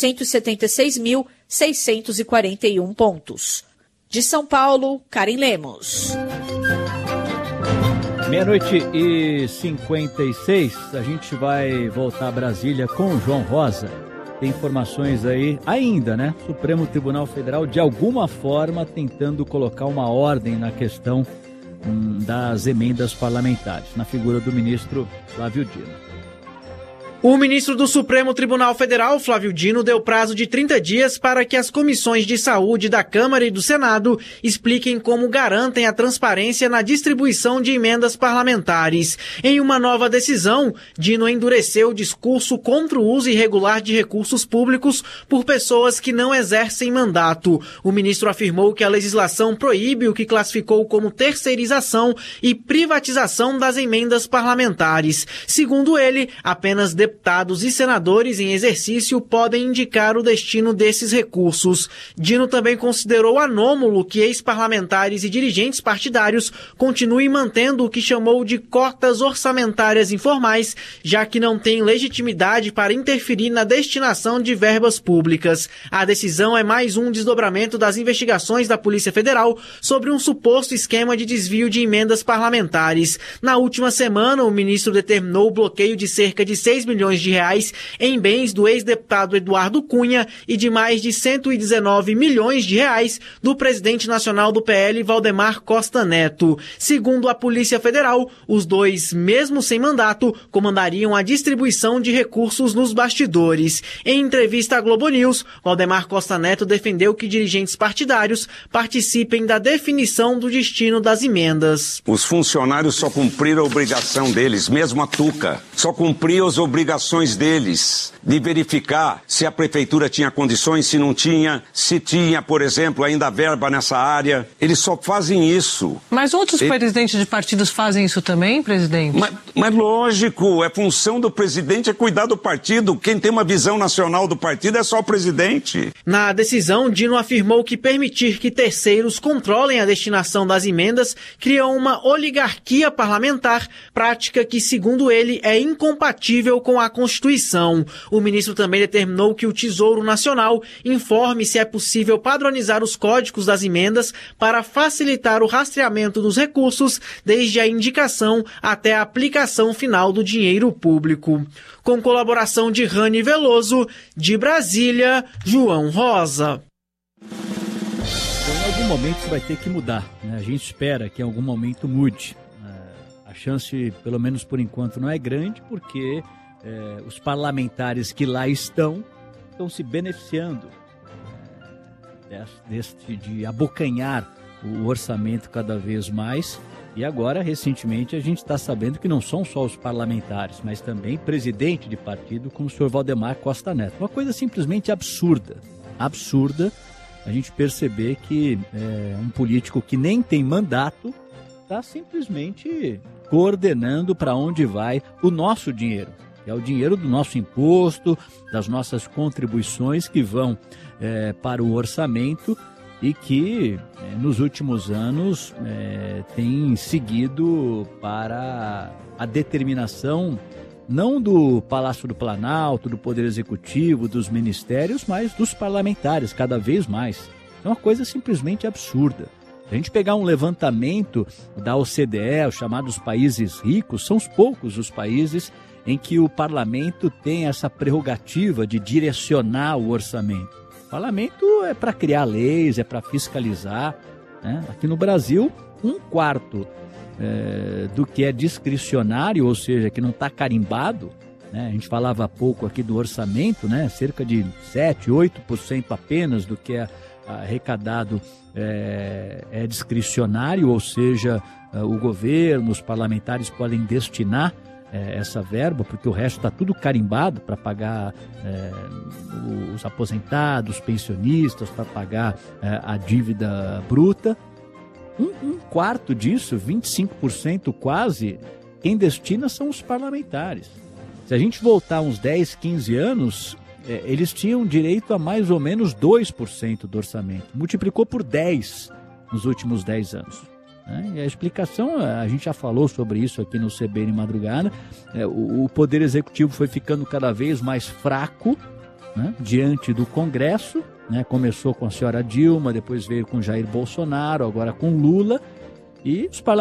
176.641 pontos. De São Paulo, Karen Lemos. 12h56, a gente vai voltar a Brasília com o João Rosa. Tem informações aí ainda, né? Supremo Tribunal Federal, de alguma forma, tentando colocar uma ordem na questão das emendas parlamentares, na figura do ministro Flávio Dino. O ministro do Supremo Tribunal Federal, Flávio Dino, deu prazo de 30 dias para que as comissões de saúde da Câmara e do Senado expliquem como garantem a transparência na distribuição de emendas parlamentares. Em uma nova decisão, Dino endureceu o discurso contra o uso irregular de recursos públicos por pessoas que não exercem mandato. O ministro afirmou que a legislação proíbe o que classificou como terceirização e privatização das emendas parlamentares. Segundo ele, apenas deputados e senadores em exercício podem indicar o destino desses recursos. Dino também considerou anômalo que ex-parlamentares e dirigentes partidários continuem mantendo o que chamou de cotas orçamentárias informais, já que não têm legitimidade para interferir na destinação de verbas públicas. A decisão é mais um desdobramento das investigações da Polícia Federal sobre um suposto esquema de desvio de emendas parlamentares. Na última semana, o ministro determinou o bloqueio de cerca de 6 milhões de reais em bens do ex-deputado Eduardo Cunha e de mais de 119 milhões de reais do presidente nacional do PL, Valdemar Costa Neto. Segundo a Polícia Federal, os dois, mesmo sem mandato, comandariam a distribuição de recursos nos bastidores. Em entrevista à Globo News, Valdemar Costa Neto defendeu que dirigentes partidários participem da definição do destino das emendas. Os funcionários só cumpriram a obrigação deles, mesmo a Tuca, só cumpriu as obrigações deles de verificar se a prefeitura tinha condições, se não tinha, se tinha, por exemplo, ainda verba nessa área. Eles só fazem isso. Mas outros presidentes de partidos fazem isso também, presidente? Mas lógico, é função do presidente é cuidar do partido. Quem tem uma visão nacional do partido é só o presidente. Na decisão, Dino afirmou que permitir que terceiros controlem a destinação das emendas cria uma oligarquia parlamentar, prática que, segundo ele, é incompatível com a Constituição. O ministro também determinou que o Tesouro Nacional informe se é possível padronizar os códigos das emendas para facilitar o rastreamento dos recursos, desde a indicação até a aplicação final do dinheiro público. Com colaboração de Rani Veloso, de Brasília, João Rosa. Então, em algum momento isso vai ter que mudar, né? A gente espera que em algum momento mude. A chance, pelo menos por enquanto, não é grande, porque os parlamentares que lá estão se beneficiando de abocanhar o orçamento cada vez mais. E agora, recentemente, a gente está sabendo que não são só os parlamentares, mas também presidente de partido como o senhor Valdemar Costa Neto. Uma coisa simplesmente absurda a gente perceber que um político que nem tem mandato está simplesmente coordenando para onde vai o nosso dinheiro. É o dinheiro do nosso imposto, das nossas contribuições que vão para o orçamento e que nos últimos anos tem seguido para a determinação não do Palácio do Planalto, do Poder Executivo, dos ministérios, mas dos parlamentares, cada vez mais. É uma coisa simplesmente absurda. Se a gente pegar um levantamento da OCDE, os chamados países ricos, são poucos os países em que o parlamento tem essa prerrogativa de direcionar o orçamento. O parlamento é para criar leis, é para fiscalizar, né? Aqui no Brasil, 1/4 do que é discricionário, ou seja, que não está carimbado, né? A gente falava há pouco aqui do orçamento, né? Cerca de 7, 8% apenas do que é arrecadado é discricionário, ou seja, o governo, os parlamentares podem destinar essa verba, porque o resto está tudo carimbado para pagar os aposentados, os pensionistas, para pagar a dívida bruta. 1/4 disso, 25% quase, quem destina são os parlamentares. Se a gente voltar uns 10, 15 anos, eles tinham direito a mais ou menos 2% do orçamento. Multiplicou por 10 nos últimos 10 anos. E a explicação, a gente já falou sobre isso aqui no CBN Madrugada, o Poder Executivo foi ficando cada vez mais fraco, né, diante do Congresso, né, começou com a senhora Dilma, depois veio com Jair Bolsonaro, agora com Lula, e os parlamentares